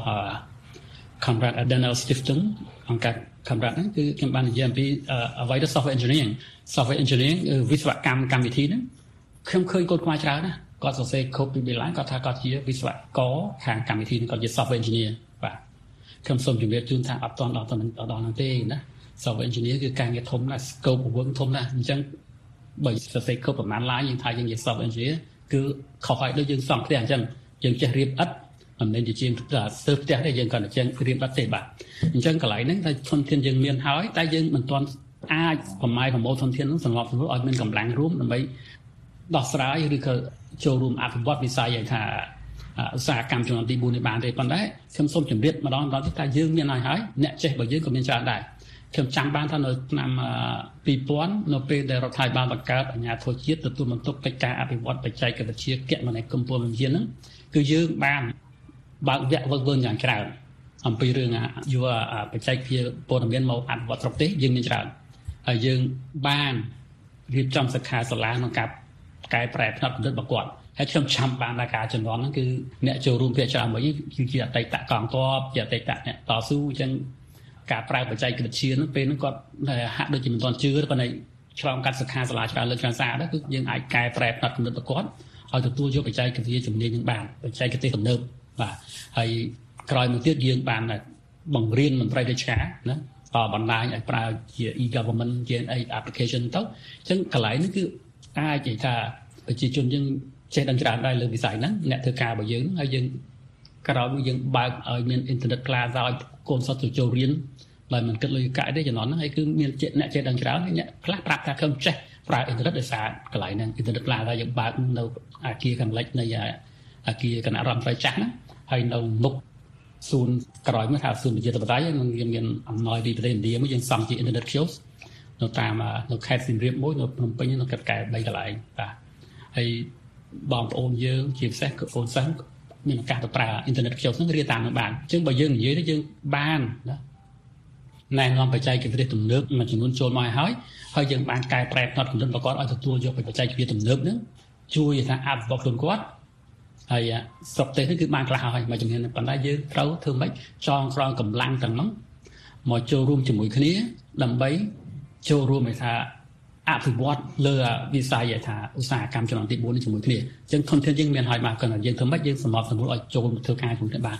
Conrad Adenauer Stiftung អង្គការ Conrad ហ្នឹងគឺខ្ញុំបាននិយាយអំពីអ្វីទៅ software engineering software engineering វិស្វកម្មកម្មវិធីហ្នឹងខ្ញុំឃើញកូនខ្មែរច្រើនណាស់គាត់សរសេរ code ពី Beeline គាត់ថាគាត់ជាវិស្វករខាងកម្មវិធីគាត់ជា software engineer បាទខ្ញុំសូមជម្រាបជូនថាអត់ទាន់ដល់ដល់ហ្នឹងទេណា software engineer គឺការងារធំណាស់ scope of work ធំណាស់អញ្ចឹងបើសរសេរ code ប្រហែល line យើងថាយើងជា software engineer គឺខុសហើយដូចយើងសង់ផ្ទះអញ្ចឹងយើងចេះរៀបឥដ្ឋមិនមែនជាជាងស្ទើរផ្ទះទេយើងគាត់តែចេះរៀបឥដ្ឋទេបាទអញ្ចឹងកន្លែងហ្នឹងតែធនធានយើងមានហើយតែយើងមិនទាន់អាចប្រម៉ាយប្រមូលធនធានហ្នឹងសម្រាប់សម្រួលឲ្យមានកម្លាំងរួមដើម្បីដោះស្រាយឬក៏ចូលរួមអភិវឌ្ឍវិស័យថាឧស្សាហកម្មជំនាន់ទីបួននេះបានទេប៉ុន្តែខ្ញុំសូមជម្រាបម្ដងម្ដងទៀតថាយើងមានហើយហើយអ្នកចេះរបស់យើងក៏មានច្រើនដែរខ្ញុំចាំបានថានៅឆ្នាំពីរពាន់នៅពេលដែលរដ្ឋាភិបាលបង្កើតអាជ្ញាធរជាតិទទួលបន្ទុកកិច្ចការអភិវឌ្ឍបច្ចេកវិទ្យាគមនាគមន៍ពលរដ្ឋហ្នឹងគឺយើងបានបើកវគ្គវឹកវើយ៉ាងច្រើនអំពីរឿងយកបច្ចេកវិទ្យាព័ត៌មានមកអភិវឌ្ឍស្រុកទេសយើងមានច្រើនហើយយើងបានរៀបចំសិក្ខាសាលាក្នុងការកែប្រែផ្នែកគំនិតរបស់គាត់ហើយខ្ញុំចាំបានថាការជំនាន់ហ្នឹងគឺអ្នកចូលរួមភាគច្រើនមួយគឺជាអតីតកងទ័ពជាអតីតអ្នកតស៊ូអញ្ចឹងការប្រើបច្ចេកវិទ្យាហ្នឹងពេលហ្នឹងគាត់ហាក់ដូចជាមិនទាន់ជឿប៉ុន្តែឆ្លងកាត់សិក្ខាសាលាច្រើនលើកច្រើនសារដែរគឺយើងអាចកែប្រែផ្នែកគំនិតរបស់គាត់ឲ្យទទួលយកបច្ចេកវិទ្យាជំនាញនឹងបានបច្ចេកទេសទំនើបបាទហើយក្រោយមកទៀតយើងបានបង្រៀនមន្ត្រីរាជការណាបណ្ដាញឲ្យប្រើជា e-government ជា application ទៅអញ្ចឹងកន្លែងនេះគឺអាចនិយាយថាប្រជាជនយើងចេះដឹងច្រើនដែរលើវិស័យហ្នឹងអ្នកធ្វើការរបស់យើងហើយយើងក្រោយមកយើងបើកឲ្យមាន internet class ឲ្យកូនសិស្សទៅចូលរៀនដោយមិនគិតលុយកាក់ទេចំណន់ហ្នឹងហើយគឺមានអ្នកចេះដឹងច្រើនអ្នកខ្លះប្រាប់ថាខ្ញុំចេះប្រើ internet ដោយសារកន្លែងហ្នឹង internet class ហើយយើងបើកនៅអាគារខាងលិចនៃអាគារគណៈរដ្ឋមន្ត្រីចាស់ហ្នឹងហើយនៅមុខសួនក្រោយមកថាសួនវិទ្យាធិបតេយ្យនឹងមានអំណោយពីប្រទេសឥណ្ឌាមួយយើងសង់ជា internet kiosk នៅតាមនៅខេត្តសៀមរាបមួយនៅភ្នំពេញនៅកាត់កែបីកន្លែងបាទហើយបងប្អូនយើងជាពិសេសគឺអូនសិស្សមានឱកាសទៅប្រើ internet kiosk ហ្នឹងរៀនតាមនឹងបានអញ្ចឹងបើយើងនិយាយទៅយើងបានណាណែនាំបច្ចេកវិទ្យាទំនើបមួយចំនួនចូលមកហើយហើយយើងបានកែប្រែផ្នែកគំនិតរបស់គាត់ឲ្យទទួលយកបច្ចេកវិទ្យាទំនើបហ្នឹងជួយថាអភិវឌ្ឍខ្លួនគាត់ហើយស្រុកទេសនេះគឺបានខ្លះហើយមួយចំនួនប៉ុន្តែយើងត្រូវធ្វើម៉េចចងក្រងកម្លាំងទាំងនោះមកចូលរួមជាមួយគ្នាដើម្បីចូលរួមឲ្យថាអភិវឌ្ឍលើវិស័យថាឧស្សាហកម្មជំនាន់ទីបួននេះជាមួយគ្នាអញ្ចឹងធនធានយើងមានហើយបាទគាត់ថាយើងធ្វើម៉េចយើងសម្របសម្រួលឲ្យចូលធ្វើការជាមួយគ្នាបាទ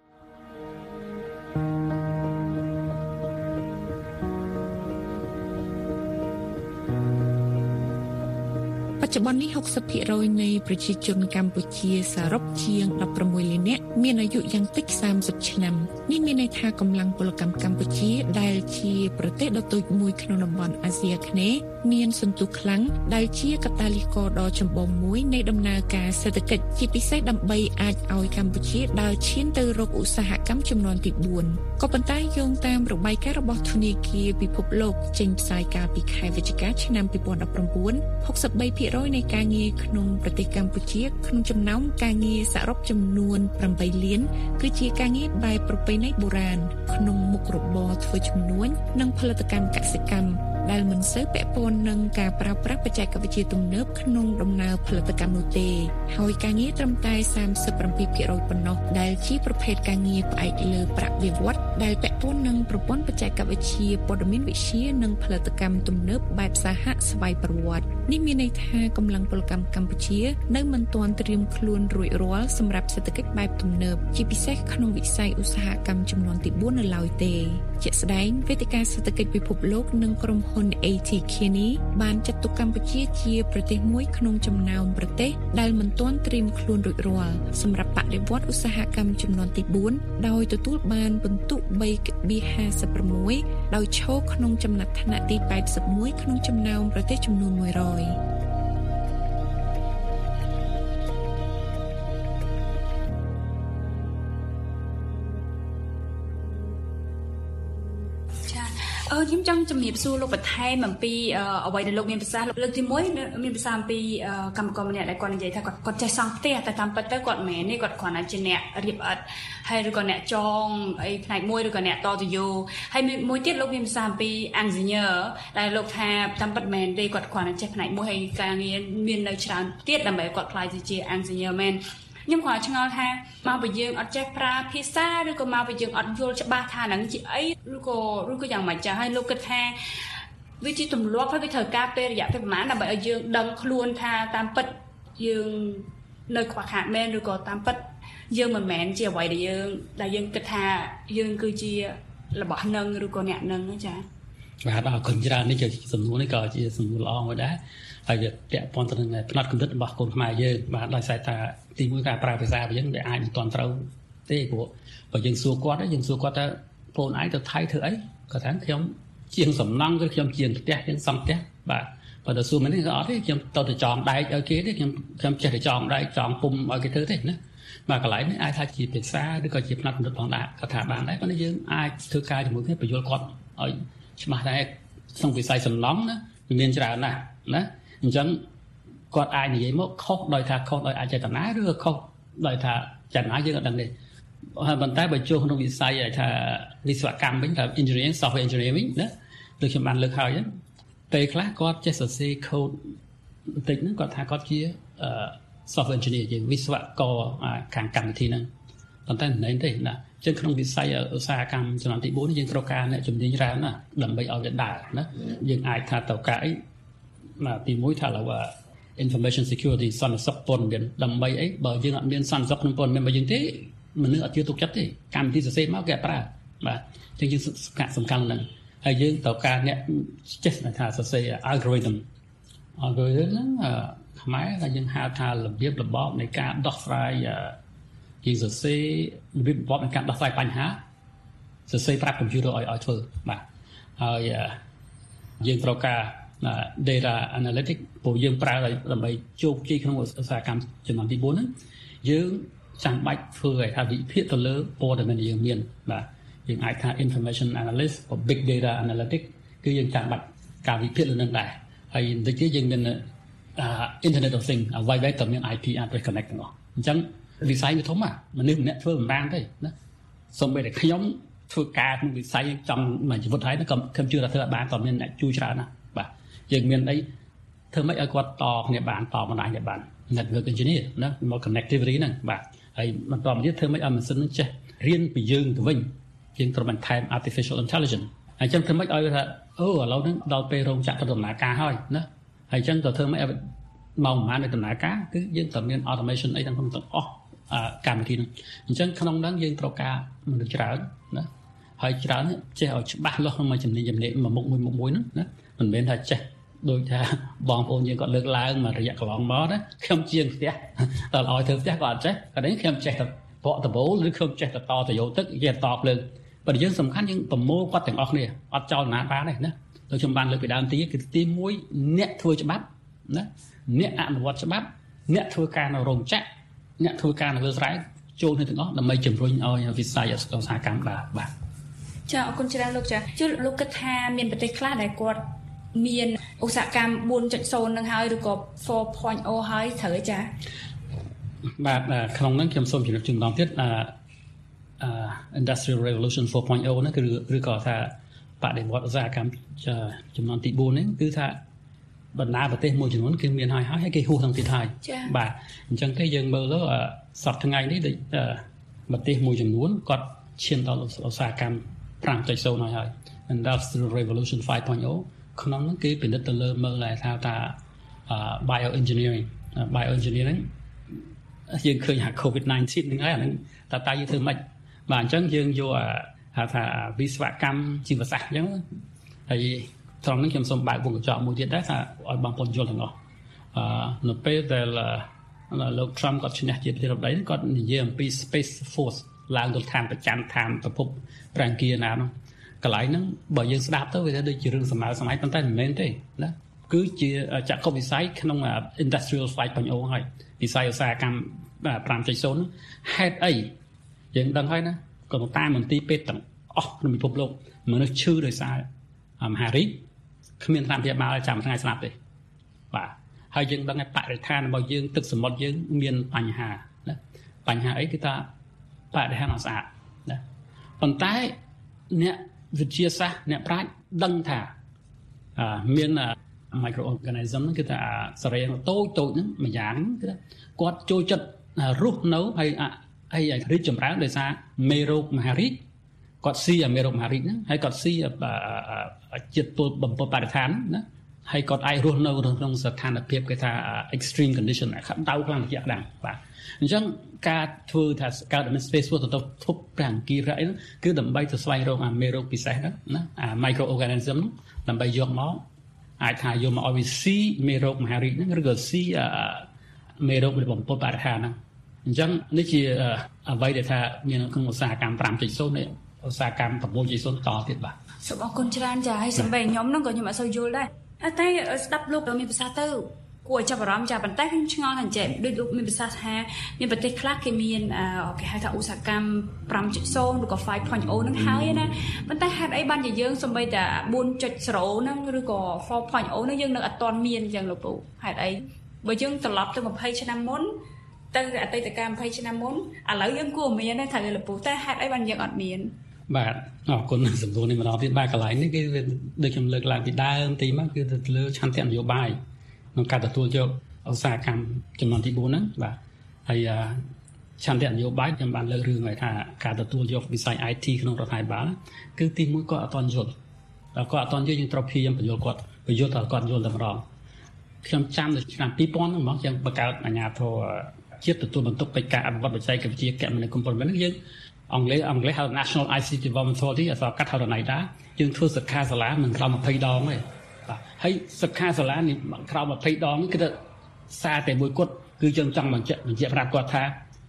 បច្ចុប្បន្ននេះ หกสิบភាគរយ នៃប្រជាជនកម្ពុជាសរុបជាងដប់ប្រាំមួយលាននាក់មានអាយុយ៉ាងតិចសាមសិបឆ្នាំនេះមានន័យថាកម្លាំងពលកម្មកម្ពុជាដែលជាប្រទេសដ៏តូចមួយក្នុងតំបន់អាស៊ីអាគ្នេយ៍មានសន្ទុះខ្លាំងដែលជាកត្តាលីករដ៏ចម្បងមួយនៃដំណើរការសេដ្ឋកិច្ចជាពិសេសដើម្បីអាចឲ្យកម្ពុជាដើរឈានទៅរកឧស្សាហកម្មជំនាន់ទីបួនក៏ប៉ុន្តែយោងតាមរបាយការណ៍របស់ធនាគារពិភពលោកចេញផ្សាយកាលពីខែវិច្ឆិកាឆ្នាំពីរពាន់ដប់ប្រាំបួន หกสิบสามភាគរយ នៃការងារក្នុងប្រទេសកម្ពុជាក្នុងចំណោមការងារសរុបចំនួនប្រាំបីលានគឺជាការងារបែបប្រពៃណីបុរាណក្នុងមុខរបរធ្វើជំនួញនិងផលិតកម្មកសិកម្មដែលមិនសូវពាក់ព័ន្ធនឹងការប្រើប្រាស់បច្ចេកវិទ្យាទំនើបក្នុងដំណើរផលិតកម្មនោះទេហើយការងារត្រឹមតែសាមសិបប្រាំពីរភាគរយ ប៉ុណ្ណោះដែលជាប្រភេទការងារផ្អែកលើប្រាក់បៀវត្សដែលពាក់ព័ន្ធនឹងប្រព័ន្ធបច្ចេកវិទ្យាព័ត៌មានវិទ្យានិងផលិតកម្មទំនើបបែបសហស្វ័យប្រវត្តិនេះមានន័យថាកម្លាំងពលកម្មកម្ពុជានៅមិនទាន់ត្រៀមខ្លួនរួចរាល់សម្រាប់សេដ្ឋកិច្ចបែបទំនើបជាពិសេសក្នុងវិស័យឧស្សាហកម្មចំនួនទីបួននៅឡើយទេជាក់ស្ដែងវេទិកាសេដ្ឋកិច្ចពិភពលោកនិងក្រុមហ៊ុន เอ ที Kearney បានចាត់ទុកកម្ពុជាជាប្រទេសមួយក្នុងចំណោមប្រទេសដែលមិនទាន់ត្រៀមខ្លួនរួចរាល់សម្រាប់បដិវត្តឧស្សាហកម្មចំនួនទីបួនដោយទទួលបានពិន្ទុ បីភាគហាសិបប្រាំមួយ ដោយឈរក្នុងចំណាត់ថ្នាក់ទីแปดสิบเอ็ดក្នុងចំណោមប្រទេសចំនួនមួយរយអឺខ្ញុំចង់ជំរាបសួរលោកបន្ថែមអំពីអ្វីដែលលោកមានប្រសាសន៍លើកទីមួយមានប្រសាសន៍អំពីកម្មករម្នាក់ដែលគាត់និយាយថាគាត់គាត់ចេះសង់ផ្ទះតែតាមពិតទៅគាត់មិនមែនទេគាត់គ្រាន់តែជាអ្នករៀបអិតហើយឬក៏អ្នកចងអីផ្នែកមួយឬក៏អ្នកតទៅយោហើយមួយទៀតលោកមានប្រសាសន៍អំពី engineer ដែលលោកថាតាមពិតមែនទេគាត់គ្រាន់តែចេះផ្នែកមួយហើយការងារមាននៅច្រើនទៀតដើម្បីគាត់ខ្លាយទៅជា engineer មែនខ្ញុំគាត់ឆ្ងល់ថាមកបើយើងអត់ចេះប្រើភាសាឬក៏មកបើយើងអត់យល់ច្បាស់ថាហ្នឹងជាអីឬក៏ឬក៏យ៉ាងម៉េចចាស់ហើយលោកគិតថាវាជាទម្លាប់ហើយវាត្រូវការពេលរយៈពេលប្រហែលដើម្បីឲ្យយើងដឹងខ្លួនថាតាមពិតយើងនៅខ្វះខាតមែនឬក៏តាមពិតយើងមិនមែនជាអ្វីដែលយើងដែលយើងគិតថាយើងគឺជារបស់នឹងឬក៏អ្នកនឹងចា៎បាទអរគុណច្រើននេះជាសំណួរនេះក៏ជាសំណួរល្អមួយដែរហើយវាពាក់ព័ន្ធទៅនឹងផ្នែកគំនិតរបស់កូនខ្មែរយើងបាទដោយសារថាទីមួយការប្រើភាសារបស់យើងវាអាចមិនទាន់ត្រូវទេព្រោះបើយើងសួរគាត់យើងសួរគាត់ថាបងឯងទៅថៃធ្វើអីគាត់ថាខ្ញុំជាងសំណង់ឬខ្ញុំជាងផ្ទះជាងសង់ផ្ទះបាទបើទៅសួរមែនទេក៏អត់ទេខ្ញុំទៅទៅចងដែកឲ្យគេទេខ្ញុំខ្ញុំចេះតែចងដែកចងពុំឲ្យគេធ្វើទេណាបាទកន្លែងនេះអាចថាជាភាសាឬក៏ជាផ្នែកគំនិតផងដែរគាត់ថាបានដែរប៉ុន្តែយើងអាចធ្វើការជាមួយគ្នាបញ្យល់គាត់ឲ្យច្បាស់ដែរក្នុងវិស័យសំណង់ណាវាមានច្រើនណាស់ណាអញ្ចឹងគាត់អាចនិយាយមកខុសដោយថាខុសដោយអចេតនាឬខុសដោយថាចេតនាយើងអត់ដឹងទេហើយប៉ុន្តែបើចូលក្នុងវិស័យថាវិស្វកម្មវិញថា engineering software engineering វិញណាដូចខ្ញុំបានលើកហើយហ្នឹងពេលខ្លះគាត់ចេះសរសេរ code បន្តិចហ្នឹងគាត់ថាគាត់ជា software engineer ជាវិស្វករខាងកម្មវិធីហ្នឹងប៉ុន្តែមិនមែនទេណាអញ្ចឹងក្នុងវិស័យឧស្សាហកម្មចំនួនទីបួនយើងត្រូវការអ្នកជំនាញច្រើនណាស់ដើម្បីឲ្យវាដើរណាយើងអាចថាត្រូវការអីណាទីមួយថាឡើយ information security សន្តិសុខព័ត៌មានដើម្បីអីបើយើងអត់មានសន្តិសុខក្នុងព័ត៌មានរបស់យើងទេមនុស្សអត់ជឿទុកចិត្តទេកម្មវិធីសរសេរមកគេអត់ប្រើបាទអញ្ចឹងយើងសំខាន់ហ្នឹងហើយយើងត្រូវការអ្នកចេះថាសរសេរ algorithm algorithm ហ្នឹងខ្មែរថាយើងហៅថារបៀបរបបនៃការដោះស្រាយយើងសរសេររបៀបរបបនៃការដោះស្រាយបញ្ហាសរសេរប្រាប់កុំព្យូទ័រឲ្យឲ្យធ្វើបាទហើយយើងត្រូវការdata analytics ព្រោះយើងប្រើដើម្បីជោគជ័យក្នុងឧស្សាហកម្មចំនួនទីបួនហ្នឹងយើងចាំបាច់ធ្វើឲ្យថាវិភាគទៅលើព័ត៌មានដែលយើងមានបាទយើងអាចថា information analyst ឬ big data analytics គឺយើងចាំបាច់ការវិភាគលើនឹងដែរហើយបន្តិចទៀតយើងមាន internet of things អ្វីៗក៏មាន ไอ พี address connect ទាំងអស់អញ្ចឹងវិស័យវាធំណាមនុស្សម្នាក់ធ្វើមិនបានទេណាសូម្បីតែខ្ញុំធ្វើការក្នុងវិស័យចង់មួយជីវិតហើយក៏ខ្ញុំជឿថាធ្វើឲ្យបានក៏មានអ្នកជួយច្រើនណាបាទយើងមានអីធ្វើម៉េចឲ្យគាត់តគ្នាបានតបណ្ដាញបាន network engineer ណាមក connectivity ហ្នឹងបាទហើយបន្តមកទៀតធ្វើម៉េចឲ្យម៉ាស៊ីនហ្នឹងចេះរៀនពីយើងទៅវិញយើងត្រូវបន្ថែម artificial intelligence ហើយអញ្ចឹងធ្វើម៉េចឲ្យថាអូឥឡូវហ្នឹងដល់ពេលរោងចក្រទៅដំណើរការហើយណាហើយអញ្ចឹងទៅធ្វើម៉េចឲ្យមកប្រហែលនៅដំណើរការគឺយើងត្រូវមាន automation អីទាំងទាំងអស់កម្មវិធីហ្នឹងអញ្ចឹងក្នុងហ្នឹងយើងត្រូវការមនុស្សច្រើនណាហើយច្រើនចេះឲ្យច្បាស់លាស់ក្នុងមួយជំនាញជំនាញមួយមុខមួយមុខមួយហ្នឹងណាមិនមែនថាចេះដូចថាបងប្អូនយើងគាត់លើកឡើងមករយៈកន្លងមកណាខ្ញុំជាងផ្ទះដល់ឲ្យធ្វើផ្ទះក៏អត់ចេះតែនេះខ្ញុំចេះតែបកដបូលឬខ្ញុំចេះតែតទៅយកទឹកគេតភ្លើងប៉ុន្តែយើងសំខាន់យើងប្រមូលគាត់ទាំងអស់គ្នាអត់ចោលណាបានទេណាដូចខ្ញុំបានលើកពីដើមទីគឺទីមួយអ្នកធ្វើច្បាប់ណាអ្នកអនុវត្តច្បាប់អ្នកធ្វើការនៅរោងចក្រអ្នកធ្វើការនៅលើស្រែចូលគ្នាទាំងអស់ដើម្បីជំរុញឲ្យវិស័យឧស្សាហកម្មដើរបាទចាអរគុណច្រើនលោកចាជឿលោកគិតថាមានប្រទេសខ្លះដែលគាត់មានឧស្សាហកម្ម bốn chấm không នឹងហើយឬក៏ four point oh ហើយត្រូវចាបាទក្នុងហ្នឹងខ្ញុំសូមជម្រាបជូនម្ដងទៀតអា Industrial Revolution four point oh ហ្នឹងគឺឬក៏ថាបដិវត្តឧស្សាហកម្មចំនួនទីbốnហ្នឹងគឺថាបណ្ដាប្រទេសមួយចំនួនគឺមានហើយហើយគេហួសទាំងទៀតហើយបាទអញ្ចឹងទេយើងមើលទៅសប្តាហ៍ថ្ងៃនេះដូចប្រទេសមួយចំនួនគាត់ឈានដល់ឧស្សាហកម្ម five point oh ហើយហើយ Industrial Revolution five point oh ក្នុងនោះគេពិនិត្យទៅលើមើលថាថា bioengineering bioengineering យើងឃើញថា COVID nineteen ហ្នឹងហើយអាហ្នឹងតើតើយើងធ្វើម៉េចបាទអញ្ចឹងយើងយកហៅថាវិស្វកម្មជីវសាស្ត្រអញ្ចឹងហើយត្រង់នេះខ្ញុំសូមបើកវងកញ្ចក់មួយទៀតដែរថាឲ្យបងប្អូនយល់ទាំងអស់អឺនៅពេលដែលលោក Trump គាត់ឈ្នះជាប្រធានាធិបតីគាត់និយាយអំពី Space Force ឡើងទៅឋានប្រចាំឋានប្រភពប្រាង្គីណានោះកន្លែងហ្នឹងបើយើងស្ដាប់ទៅវាថាដូចជារឿងសម័យសម័យប៉ុន្តែមិនមែនទេណាគឺជាចក្ខុវិស័យក្នុង Industrial five point oh ហើយវិស័យឧស្សាហកម្ម five point oh ហេតុអីយើងដឹងហើយណាក៏តាមមន្ទីរពេទ្យទាំងអស់ក្នុងពិភពលោកមនុស្សឈឺដោយសារមហារីកគ្មានតាមព្យាបាលចាំថ្ងៃស្លាប់ទេបាទហើយយើងដឹងថាបរិស្ថានរបស់យើងទឹកសមុទ្រយើងមានបញ្ហាណាបញ្ហាអីគឺថាបរិស្ថានអត់ស្អាតណាប៉ុន្តែអ្នកវិទ្យាសាស្ត្រអ្នកប្រាជ្ញដឹងថាមាន microorganism ហ្នឹងគឺថាសរីរាង្គតូចតូចហ្នឹងមួយយ៉ាងគឺថាគាត់ចូលចិត្តរស់នៅហើយហើយរីកចម្រើនដោយសារមេរោគមហារីកគាត់ស៊ីមេរោគមហារីកហ្នឹងហើយគាត់ស៊ីជាតិពុលបំពុលបរិស្ថានណាហើយគាត់អាចរស់នៅក្នុងស្ថានភាពគេថា extreme condition ក្តៅខ្លាំងត្រជាក់ខ្លាំងបាទអញ្ចឹងការធ្វើថាកើត space force ទៅធប់ប្រាង្គីរ៉ៃហ្នឹងគឺដើម្បីទៅស្វែងរកអាមេរោគពិសេសហ្នឹងណាអា microorganism ដើម្បីយកមកអាចថាយកមកឲ្យវាស៊ីមេរោគមហារីកហ្នឹងឬក៏ស៊ីមេរោគបំពុលបរិស្ថានហ្នឹងអញ្ចឹងនេះជាអ្វីដែលថាមានក្នុងឧស្សាហកម្មfive point oh នេះឧស្សាហកម្មsix point oh តទៀតបាទសូមអរគុណច្រើនចាហើយសម្រាប់ខ្ញុំហ្នឹងក៏ខ្ញុំអត់សូវយល់ដែរតែស្ដាប់លោកមានប្រសាសន៍ទៅគួរឲ្យចាប់អារម្មណ៍ចាប៉ុន្តែខ្ញុំឆ្ងល់ថាចេះដូចលោកមានប្រសាសន៍ថាមានប្រទេសខ្លះគេមានគេហៅថាឧស្សាហកម្មfive point oh ឬក៏five point oh ហ្នឹងហើយណាប៉ុន្តែហេតុអីបានជាយើងសម្បីតែfour point oh ហ្នឹងឬក៏four point oh ហ្នឹងយើងនៅអត់ទាន់មានអញ្ចឹងលោកពូហេតុអីបើយើងត្រឡប់ទៅtwentyឆ្នាំមុនទៅអតីតកាលtwentyឆ្នាំមុនឥឡូវយើងគួរមានដែរថាលោកពូតែហេតុអីបានយើងអត់មានបាទអរគុណសំណួរនេះម្ដងទៀតបាទកន្លែងនេះគឺដូចខ្ញុំលើកឡើងពីដើមទីមកគឺទៅលើឆន្ទៈនយោបាយក្នុងការទទួលយកឧស្សាហកម្មចំនួនទីfourហ្នឹងបាទហើយឆន្ទៈនយោបាយខ្ញុំបានលើករឿងឲ្យថាការទទួលយកវិស័យ I T ក្នុងរដ្ឋាភិបាលគឺទីមួយគាត់អត់ទាន់យល់ដល់គាត់អត់ទាន់យល់យើងត្រូវព្យាយាមបញ្យល់គាត់បញ្យល់ដល់គាត់យល់តែម្ដងខ្ញុំចាំនៅឆ្នាំtwo thousandហ្នឹងហ្មងយើងបង្កើតអាជ្ញាធរជាតិទទួលបន្ទុកកិច្ចការអភិវឌ្ឍបច្ចេកវិទ្យាគមនាគមន៍ពលរដ្ឋហ្នឹងយើងអង់គ្លេសអង់គ្លេសហៅ National I C T Development Authority អស្ចារ្យកាត់ហៅ NIDA យើងធ្វើសិក្ខាសាលាមិនក្រោមtwentyដងទេបាទហើយសិក្ខាសាលានេះក្រោមtwentyដងនេះគឺថាសារតែមួយគត់គឺយើងចង់បញ្ជាក់បញ្ជាក់ប្រាប់គាត់ថា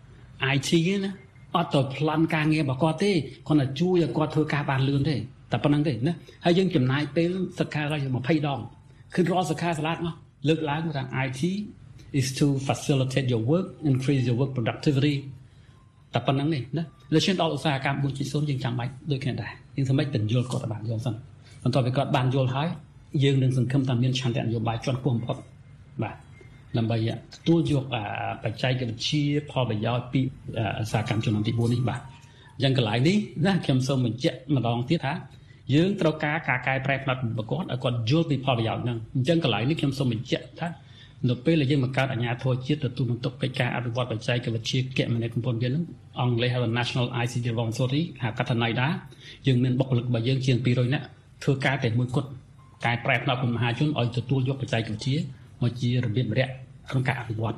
I T ណាអត់ទៅប្លន់ការងាររបស់គាត់ទេគាត់តែជួយឲ្យគាត់ធ្វើការបានលឿនទេតែប៉ុណ្្នឹងទេណាហើយយើងចំណាយពេលសិក្ខាសាលាtwentyដងគឺរាល់សិក្ខាសាលាមកលើកឡើងថា I T is to facilitate your work increase your work productivity តែប៉ុណ្្នឹងនេះណាលើឈានដល់ឧស្សាហកម្មfour point oh យើងចាំបាច់ដូចគ្នាដែរយើងសម្រាប់បញ្យល់គាត់បានយល់សិនបន្ទាប់ពីគាត់បានយល់ហើយយើងនឹងសង្ឃឹមថាមានឆន្ទៈនយោបាយជាន់ខ្ពស់បំផុតបាទដើម្បីទទួលយកបច្ចេកវិទ្យាផលប្រយោជន៍ពីឧស្សាហកម្មចំនួនទីfourនេះបាទអញ្ចឹងកន្លែងនេះណាខ្ញុំសូមបញ្ជាក់ម្ដងទៀតថាយើងត្រូវការការកែប្រែផ្នែកប្រកបឲ្យគាត់យល់ពីផលប្រយោជន៍ហ្នឹងអញ្ចឹងកន្លែងនេះខ្ញុំសូមបញ្ជាក់ថានៅពេលដែលយើងបង្កើតអាជ្ញាធរជាតិទទួលបន្ទុកកិច្ចការអភិវឌ្ឍបច្ចេកវិទ្យាគមនាគមន៍ពលរដ្ឋហ្នឹងអង់គ្លេសហៅ National I C T Development Authority ហៅកាត់ថា NIDA យើងមានបុគ្គលិករបស់យើងជាងtwo hundredនាក់ធ្វើការតែមួយគត់កែប្រែផ្នែកមហាជនឲ្យទទួលយកបច្ចេកវិទ្យាមកជារបៀបរយៈក្នុងការអភិវឌ្ឍ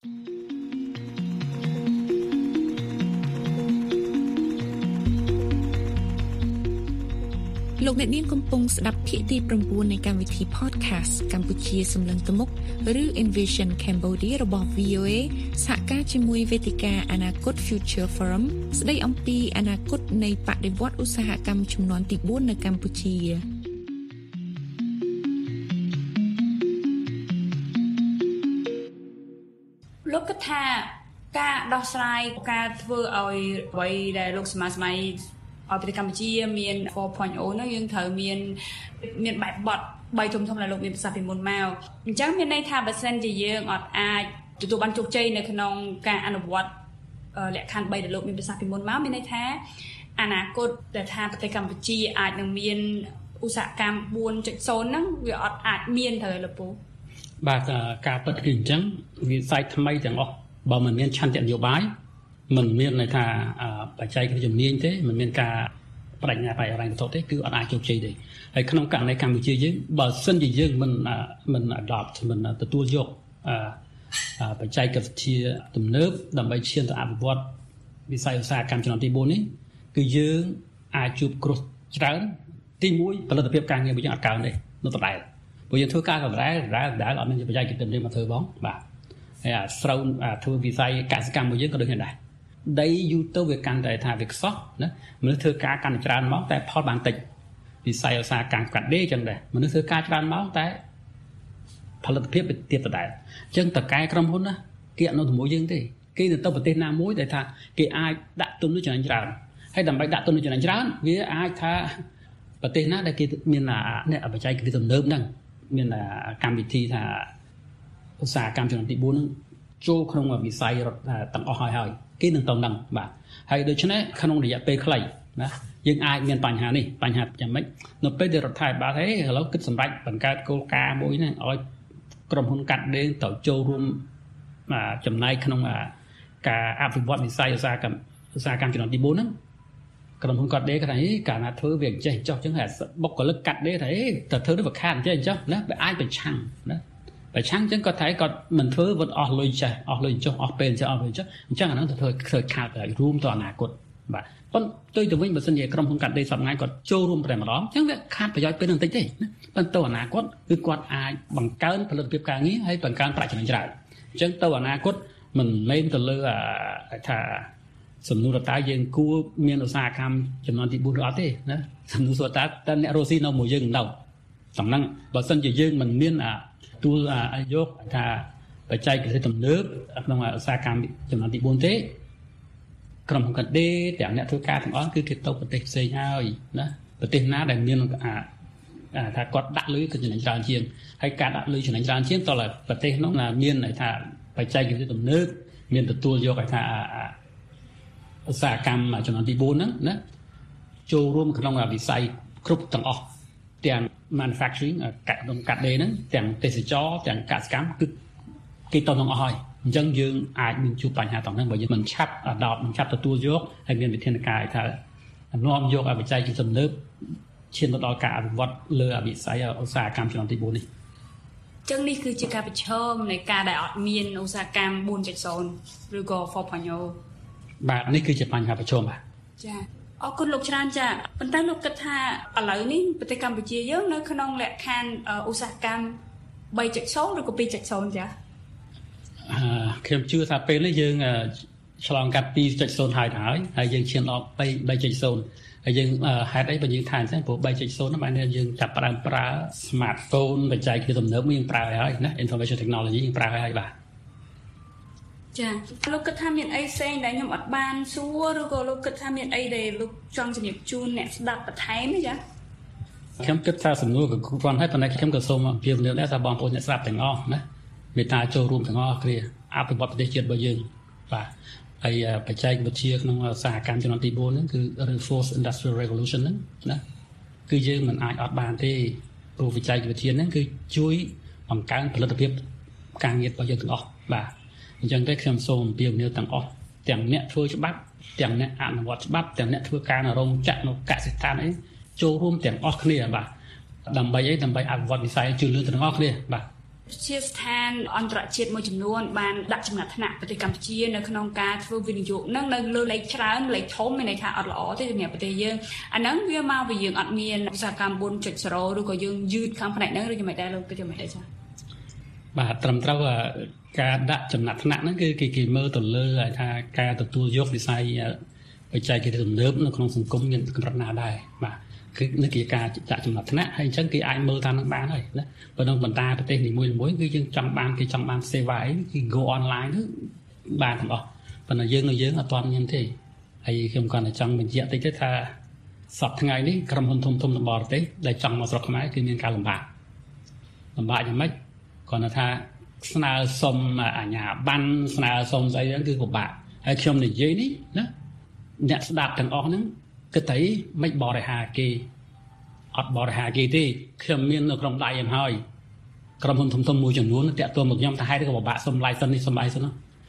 លោកអ្នកនាងកំពុងស្ដាប់ភាគទីnineនៃកម្មវិធី podcast កម្ពុជាសម្លឹងទៅមុខឬ Envision Cambodia របស់ V O A សហការជាមួយវេទិកាអនាគត Future Forum ស្ដីអំពីអនាគតនៃបដិវត្តឧស្សាហកម្មជំនាន់ទីfourនៅកម្ពុជាលោកគិតថាការដោះស្រាយការធ្វើឲ្យអ្វីដែលលោកសមាសម័យឲ្យប្រទេសកម្ពុជាមានfour point oh នោះយើងត្រូវមានមានបែបបទបីធំធំដែលលោកមានប្រសាសន៍ពីមុនមកអញ្ចឹងមានន័យថាបើសិនជាយើងអត់អាចទទួលបានជោគជ័យនៅក្នុងការអនុវត្តលក្ខខណ្ឌthreeដែលលោកមានប្រសាសន៍ពីមុនមកមានន័យថាអនាគតដែលថាប្រទេសកម្ពុជាអាចនឹងមានឧស្សាហកម្មfour point oh ហ្នឹងវាអត់អាចមានទៅលោកពូបាទការពិតគឺអញ្ចឹងវិស័យថ្មីទាំងអស់បើមិនមានឆន្ទៈនយោបាយមិនមានន័យថាបច្ចេកវិទ្យាជំនាញទេមិនមានការបដិញ្ញាបាយរ៉ាញ់វត្ថុទេគឺអត់អាចជោគជ័យទេហើយក្នុងករណីកម្ពុជាយើងបើសិនជាយើងមិនមិន adopt មិនទទួលយកបច្ចេកវិទ្យាទំនើបដើម្បីឈានទៅអភិវឌ្ឍវិស័យឧស្សាហកម្មជំនាន់ទីបួននេះគឺយើងអាចជួបគ្រោះច្រើនទីមួយផលិតភាពការងាររបស់យើងអត់កើនទេនៅដដែលព្រោះយើងធ្វើការដដែលដដែលដដែលអត់មានបច្ចេកវិទ្យានេះមកធ្វើបងបាទហើយអាស្រូវធ្វើវិស័យកសិកម្មរបស់យើងក៏ដូចគ្នាដែរដីយូរទៅវាកាន់តែថាវាខ្សោះណាមនុស្សធ្វើការកាន់តែច្រើនមកតែផលបានតិចវិស័យឧស្សាហកម្មកាត់ដេរអញ្ចឹងដែរមនុស្សធ្វើការច្រើនមកតែផលិតភាពវាទៀតដដែលអញ្ចឹងតកែក្រុមហ៊ុនណាគេអត់នៅជាមួយយើងទេគេទៅទៅប្រទេសណាមួយដែលថាគេអាចដាក់ទុននោះចំណេញច្រើនហើយដើម្បីដាក់ទុននោះចំណេញច្រើនវាអាចថាប្រទេសណាដែលគេមានអ្នកបច្ចេកវិទ្យាទំនើបហ្នឹងមានកម្មវិធីថាឧស្សាហកម្មជំនាន់ទីបួនហ្នឹងចូលក្នុងវិស័យរដ្ឋទាំងអស់ហើយហើយគេនឹងទៅនឹងបាទហើយដូច្នេះក្នុងរយៈពេលខ្លីណាយើងអាចមានបញ្ហានេះបញ្ហាយ៉ាងម៉េចនៅពេលដែលរដ្ឋាភិបាលហេឥឡូវគិតសម្រាប់បង្កើតគោលការណ៍មួយហ្នឹងឲ្យក្រុមហ៊ុនកាត់ដេរទៅចូលរួមចំណែកក្នុងការអភិវឌ្ឍវិស័យឧស្សាហកម្មឧស្សាហកម្មជំនាន់ទីបួនហ្នឹងក្រុមហ៊ុនកាត់ដេរគាត់ថាកាលណាធ្វើវាចេះចោះអញ្ចឹងហើយបុគ្គលិកកាត់ដេរថាតែធ្វើទៅវាខាតអញ្ចឹងអញ្ចឹងណាវាអាចប្រឆាំងណាប្រឆាំងអញ្ចឹងគាត់ថាគាត់មិនធ្វើវត្តអស់លុយចេះអស់លុយចុះអស់ពេលអញ្ចឹងអស់ពេលអញ្ចឹងអញ្ចឹងអាហ្នឹងទៅធ្វើធ្វើខាតទៅរួមទៅអនាគតបាទប៉ុន្តែទៅទៅវិញបើសិនជាក្រុមហ៊ុនកាត់ដេរសប្តាហ៍គាត់ចូលរួមតែម្ដងអញ្ចឹងវាខាតប្រយោជន៍ពេលនឹងតិចទេណាប៉ុន្តែទៅអនាគតគឺគាត់អាចបង្កើនផលិតភាពការងារហើយបង្កើនប្រាក់ចំណេញច្រើនអញ្ចឹងទៅអនាគតមិនមែនទៅលើថាសំណួរតើយើងគួរមានឧស្សាហកម្មចំនួនទីបួនឬអត់ទេណាសំណួរសួរតើតើអ្នករស់ស៊ីនៅមួយយើងនៅសំណឹងបើសិនជាយើងមិនមានទួលយកថាបច្ចេកវិទ្យាទំនើបក្នុងឧស្សាហកម្មចំនួនទីបួនទេក្រុមហ៊ុនកាត់ដេរទាំងអ្នកធ្វើការទាំងអស់គឺគេទៅប្រទេសផ្សេងហើយណាប្រទេសណាដែលមានថាគាត់ដាក់លុយគឺចំណេញច្រើនជាងហើយការដាក់លុយចំណេញច្រើនជាងតើប្រទេសនោះមានថាបច្ចេកវិទ្យាទំនើបមានទទួលយកថាឧស្សាហកម្មចំនួនទីបួនហ្នឹងណាចូលរួមក្នុងវិស័យគ្រប់ទាំងអស់ទាំង manufacturing កាត់កាត់ដេរហ្នឹងទាំងទេសចរទាំងកសិកម្មគឺគេទៅទាំងអស់ហើយអញ្ចឹងយើងអាចមានជួបបញ្ហាទាំងហ្នឹងបើយើងមិនឆាប់ adopt មិនឆាប់ទទួលយកហើយមានវិធានការថានាំយកបច្ចេកវិទ្យាទំនើបឈានទៅដល់ការអភិវឌ្ឍលើវិស័យឧស្សាហកម្មចំនួនទីបួននេះចឹងនេះគឺជាការប្រឈមនៃការដែលអត់មានឧស្សាហកម្ម បួន ឬក៏ four point oh បាទនេះគឺជាបញ្ហាប្រឈមបាទចាអរគុណលោកច្រើនចាប៉ុន្តែលោកគិតថាឥឡូវនេះប្រទេសកម្ពុជាយើងនៅក្នុងលក្ខខណ្ឌឧស្សាហកម្ម 3.0 ឬក៏ 2.0 ចាអឺខ្ញុំជឿថាពេលនេះយើងឆ្លងកាត់ 2.0 ហើយទៅហើយហើយយើងឈានដល់ 3.0 ហើយយើងហេតុអីបើយើងថាអញ្ចឹងព្រោះ 3.0 ហ្នឹងបានយើងចាប់ផ្ដើមប្រើ smartphone បច្ចេកវិទ្យាទំនើបយើងប្រើហើយណា information technology យើងប្រើហើយបាទចាលោកគិតថាមានអីផ្សេងដែលខ្ញុំអត់បានសួរឬក៏លោកគិតថាមានអីដែលលោកចង់ជំរាបជូនអ្នកស្ដាប់បន្ថែមទេចាខ្ញុំគិតថាសំណួរក៏គ្រាន់ហើយប៉ុន្តែខ្ញុំក៏សូមអំពាវនាវដែរថាបងប្អូនអ្នកស្ដាប់ទាំងអស់ណាមេត្តាចូលរួមទាំងអស់គ្នាអភិវឌ្ឍប្រទេសជាតិរបស់យើងបាទហើយបច្ចេកវិទ្យាក្នុងឧស្សាហកម្មចំនួនទីបួនហ្នឹងគឺ Fourth Industrial Revolution ហ្នឹងណាគឺយើងមិនអាចអត់បានទេព្រោះបច្ចេកវិទ្យាហ្នឹងគឺជួយបង្កើនផលិតភាពការងាររបស់យើងទាំងអស់បាទអញ្ចឹងទេខ្ញុំសូមអំពាវនាវទាំងអស់ទាំងអ្នកធ្វើច្បាប់ទាំងអ្នកអនុវត្តច្បាប់ទាំងអ្នកធ្វើការនៅរោងចក្រនៅកសិដ្ឋានអីចូលរួមទាំងអស់គ្នាបាទដើម្បីអីដើម្បីអភិវឌ្ឍវិស័យជឿនលឿនទាំងអស់គ្នាបាទជាស្ថានអន្តរជាតិមួយចំនួនបានដាក់ចំណាត់ថ្នាក់ប្រទេសកម្ពុជានៅក្នុងការធ្វើវិនិយោគនឹងនៅលើលេខច្រើនលេខធំមានន័យថាអត់ល្អទេសម្រាប់ប្រទេសយើងអាហ្នឹងវាមកពីយើងអត់មានឧស្សាហកម្ម បួន.០ ឬក៏យើងយឺតខាងផ្នែកហ្នឹងឬយ៉ាងម៉េចដែរលោកគិតយ៉ាងម៉េចដែរចា៎បាទត្រឹមត្រូវការដាក់ចំណាត់ថ្នាក់ហ្នឹងគឺគេគេមើលទៅលើថាការទទួលយកវិស័យបច្ចេកវិទ្យាទំនើបនៅក្នុងសង្គមមានកម្រិតណាដែរបាទគឺនេះជាការចាក់ចំណាត់ថ្នាក់ហើយអញ្ចឹងគេអាចមើលតាមនឹងបានហើយណាប៉ុន្តែបណ្ដាប្រទេសនីមួយៗគឺយើងចង់បានគេចង់បានសេវាអីគឺ go online ទៅបានទាំងអស់ប៉ុន្តែយើងនៅយើងអត់ទាន់មានទេហើយខ្ញុំគាត់តែចង់បញ្ជាក់តិចទៅថាសប្តាហ៍ថ្ងៃនេះក្រុមហ៊ុនធំធំនៅបរទេសដែលចង់មកស្រុកខ្មែរគឺមានការលំបាកលំបាកយ៉ាងម៉េចគាត់ថាស្នើសុំអាជ្ញាប័ណ្ណស្នើសុំស្អីហ្នឹងគឺពិបាកហើយខ្ញុំនិយាយនេះណាអ្នកស្ដាប់ទាំងអស់ហ្នឹងគិតថាមិនបរិហាគេអត់បរិហាគេទេខ្ញុំមាននៅក្នុងដៃemហើយក្រុមហ៊ុនធំធំមួយចំនួនតាក់ទងមកខ្ញុំថាហេតុក៏ពិបាកសុំ license នេះសុំអីសិន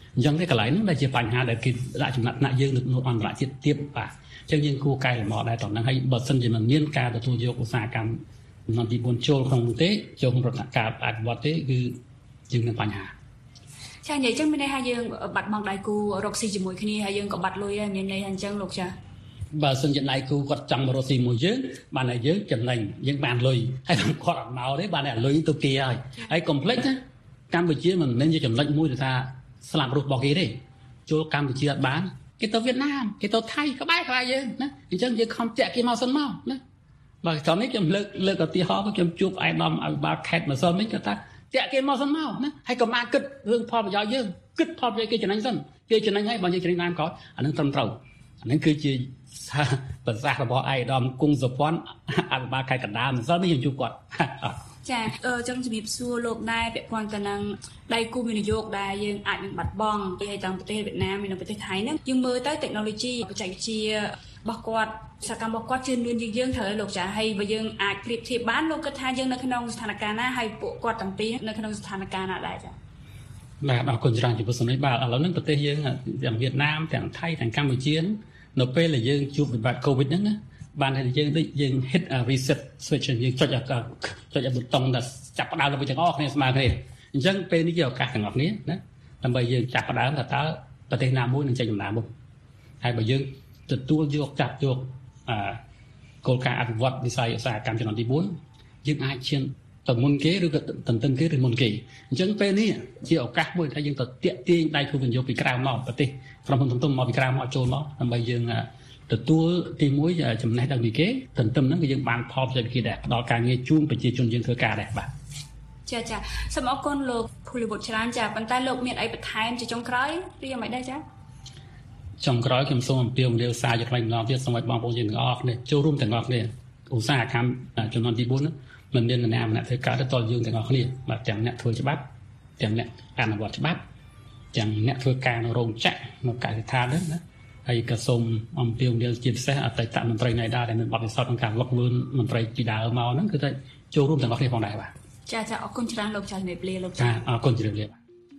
អញ្ចឹងទេកន្លែងហ្នឹងដែលជាបញ្ហាដែលគេដាក់ចំណាត់ថ្នាក់យើងនៅអន្តរជាតិទៀតបាទអញ្ចឹងយើងគួរកែលម្អដែរតោះហ្នឹងហើយបើសិនជាមិនមានការទទួលយកឧស្សាហកម្មចំនួនទីបួនចូលក្នុងនោះទេចូលក្នុងរដ្ឋការអភិវឌ្ឍទេគឺយើងមានបញ្ហាចានិយាយចឹងមានន័យថាយើងបាត់បង់ដៃគូរកស៊ីជាមួយគ្នាហើយយើងក៏បាត់លុយដែរមានន័យថាអញ្ចឹងលោកចាបើសិនជាដៃគូគាត់ចង់មករកស៊ីមួយយើងបានតែយើងចំណេញយើងបានលុយហើយគាត់អត់មកទេបានតែលុយទៅគេហើយហើយកុំភ្លេចណាកម្ពុជាមិនមែនជាចំណុចមួយដែលថាស្លាប់រស់របស់គេទេចូលកម្ពុជាអត់បានគេទៅវៀតណាមគេទៅថៃក្បែរក្បែរយើងណាអញ្ចឹងយើងខំតាក់គេមកសិនមកណាបើត្រង់នេះខ្ញុំលើកលើកឧទាហរណ៍ខ្ញុំជួបអាយដាមអភិបាលខេត្តម្សិលមិញគាត់ថាតាក់គេមកសិនមកណាហើយកុំអាគិតរឿងផលប្រយោជន៍យើងគិតផលប្រយោជន៍គេចំណេញសិនគេចំណេញហើយបើយើងចំណេញតាមក្រោយអានឹងត្រឹមត្រូវអានឹងគឺជាប្រសាសន៍របស់អាយដាមគង់សុភ័ណ្ឌអភិបាលខេត្តកណ្ដាលម្សិលមិញខ្ញុំជួបគាត់ចាអឺចឹងជំរាបសួរលោកដែរពាក់ព័ន្ធទៅនឹងដៃគូវិនិយោគដែលយើងអាចនឹងបាត់បង់ពីតាមប្រទេសវៀតណាមនិងប្រទេសថៃហ្នឹងយើងមើលទៅ technology បច្ចេកវិទ្យារបស់គាត់សកម្មរបស់គាត់ជឿនលឿនជាងយើងត្រូវឲ្យលោកចាហើយបើយើងអាចប្រៀបធៀបបានលោកគិតថាយើងនៅក្នុងស្ថានភាពណាហើយពួកគាត់ទាំងពីរនៅក្នុងស្ថានភាពណាដែរចាបាទអរគុណច្រើនចំពោះសំណេរបាទឥឡូវហ្នឹងប្រទេសយើងទាំងវៀតណាមទាំងថៃទាំងកម្ពុជានៅពេលដែលយើងជួបវិបត្តិ COVID ហ្នឹងណាបានតែយើងដូចយើង hit a reset switch យើងចុចចុចប៊ូតុងដែលចាប់ផ្ដើមរបស់ទាំងអស់គ្នាស្មើគ្នាអញ្ចឹងពេលនេះជាឱកាសទាំងអស់គ្នាណាដើម្បីយើងចាប់ផ្ដើមថាតើប្រទេសណាមួយនឹងចេញដំណើរមុខហើយបើយើងទទួលយកចាប់យកអឺគោលការណ៍អភិវឌ្ឍវិស័យឧស្សាហកម្មជំនាន់ទីបួនយើងអាចឈានទៅមុនគេឬក៏ទន្ទឹមគេឬមុនគេអញ្ចឹងពេលនេះជាឱកាសមួយថាយើងទៅតាក់ទាញដៃគូវិនិយោគពីក្រៅមកប្រទេសក្រុមហ៊ុនធំៗមកពីក្រៅមកចូលមកដើម្បីយើងទទួលទីមួយចំណេះដឹងពីគេទន្ទឹមហ្នឹងគឺយើងបានផលប្រយោជន៍គេដែរផ្ដល់ការងារជូនប្រជាជនយើងធ្វើការដែរបាទចាចាសូមអរគុណលោកភូលីវុឌ្ឍច្រើនចាប៉ុន្តែលោកមានអីបន្ថែមជាចុងក្រោយឬយ៉ាងម៉េចដែរចាចុងក្រោយខ្ញុំសូមអំពាវនាវសារជាថ្មីម្ដងទៀតសូមឲ្យបងប្អូនយើងទាំងអស់គ្នាចូលរួមទាំងអស់គ្នាឧស្សាហកម្មចំនួនទីបួនហ្នឹងមិនមាននរណាម្នាក់ធ្វើការដល់យើងទាំងអស់គ្នាបាទទាំងអ្នកធ្វើច្បាប់ទាំងអ្នកអនុវត្តច្បាប់ទាំងអ្នកធ្វើការនៅរោងចក្រនៅកសិដ្ឋានហ្នឹងណាហើយក៏សូមអំពាវនាវជាពិសេសអតីតមន្ត្រីណៃដាដែលមានបទពិសោធន៍ក្នុងការលុកលឿនមន្ត្រីពីដើមមកហ្នឹងគឺថាចូលរួមទាំងអស់គ្នាផងដែរបាទចាចាអរគុណច្រើនលោកចាជំរាបលាលោកចាអរគុណជំរាបលា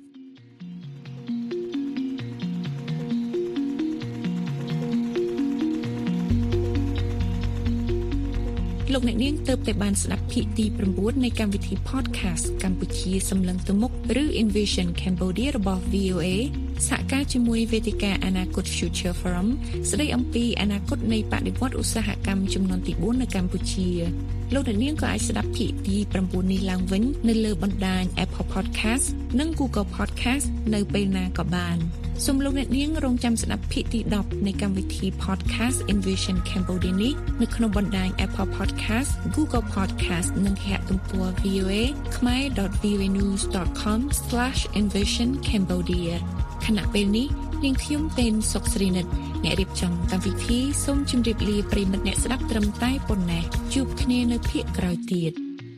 លោកអ្នកនាងទើបតែបានស្ដាប់ភាគទី៩នៃកម្មវិធី podcast កម្ពុជាសម្លឹងទៅមុខឬ Envision Cambodia របស់ វី អូ เอ សហការជាមួយវេទិកាអនាគត Future Forum ស្ដីអំពីអនាគតនៃបដិវត្តន៍ឧស្សាហកម្មចំនួនទីបួននៅកម្ពុជាលោកអ្នកនាងក៏អាចស្ដាប់ភាគទី៩នេះឡើងវិញនៅលើបណ្ដាញ Apple Podcast និង Google Podcast នៅពេលណាក៏បានសូមលោកអ្នកនាងរងចាំស្ដាប់ភាគទីដប់នៃកម្មវិធី Podcast Envision Cambodia នេះនៅក្នុងបណ្ដាញ Apple Podcast, Google Podcast និងគេហទំព័រ វី អូ เอ ខមែរ ដត វី អូ เอ news ដត comស្លាស envision cambodia ខណៈពេលនេះនាងខ្ញុំពេនសុកស្រីនិតអ្នករៀបចំកម្មវិធីសូមជម្រាបលាប្រិយមិត្តអ្នកស្ដាប់ត្រឹមតែប៉ុណ្ណេះជួបគ្នានៅភាគក្រោយទៀត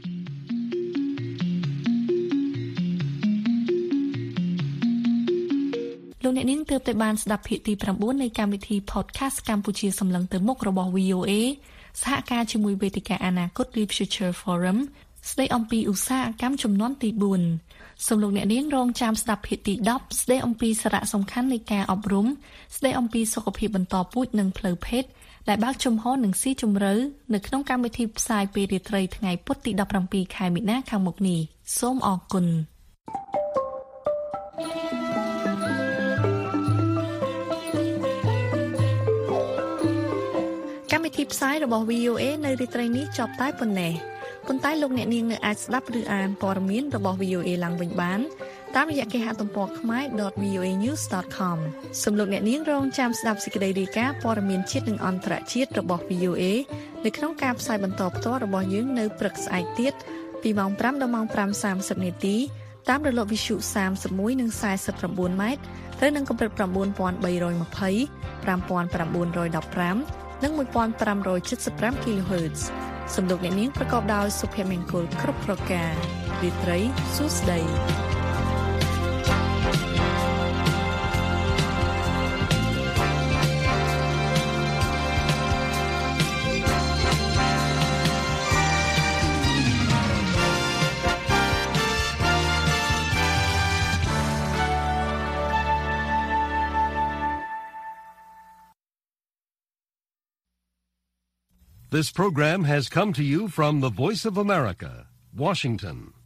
លោកអ្នកនាងទើបតែបានស្ដាប់ភាគទី៩នៃកម្មវិធី Podcast កម្ពុជាសម្លឹងទៅមុខរបស់ វី អូ เอ សហការជាមួយវេទិកាអនាគត Future Forum ស្ដីអំពីឧស្សាហកម្មជំនាន់ទីបួនសូមលោកអ្នកនាងរងចាំស្ដាប់ភាគទីដប់ស្ដីអំពីសារៈសំខាន់នៃការអប់រំស្ដីអំពីសុខភាពបន្តពូជនិងផ្លូវភេទដែលបើកចំហនឹងស៊ីជម្រៅនៅក្នុងកម្មវិធីផ្សាយពេលរាត្រីថ្ងៃពុធទីដប់ប្រាំពីរខែមីនាខាងមុខនេះសូមអរគុណកម្មវិធីផ្សាយរបស់ វី អូ เอ នៅរាត្រីនេះចប់តែប៉ុណ្ណេះប៉ុន្តែលោកអ្នកនាងនៅអាចស្ដាប់ឬអានព័ត៌មានរបស់ វី អូ เอ ឡើងវិញបានតាមរយៈគេហទំព័រ ខមែរ ដត វី អូ เอ news ដត com សូមលោកអ្នកនាងរងចាំស្ដាប់សេចក្តីរាយការណ៍ព័ត៌មានជាតិនិងអន្តរជាតិរបស់ វី អូ เอ នៅក្នុងការផ្សាយបន្តផ្ទាល់របស់យើងនៅព្រឹកស្អែកទៀតពីម៉ោងប្រាំដល់ម៉ោងប្រាំសាមសិបនាទីតាមរលកវិទ្យុសាមសិបមួយនិងសាយសិប៩ម៉ែត្រត្រូវនឹងកម្រិត៩,៣២០ ៥,៩១៥និង១,៥៧៥ kHz សំឡេងអ្នកនាងប្រកបដោយសុភមង្គលគ្រប់ប្រការរាត្រីសួស្តី This program has come to you from the Voice of America, Washington.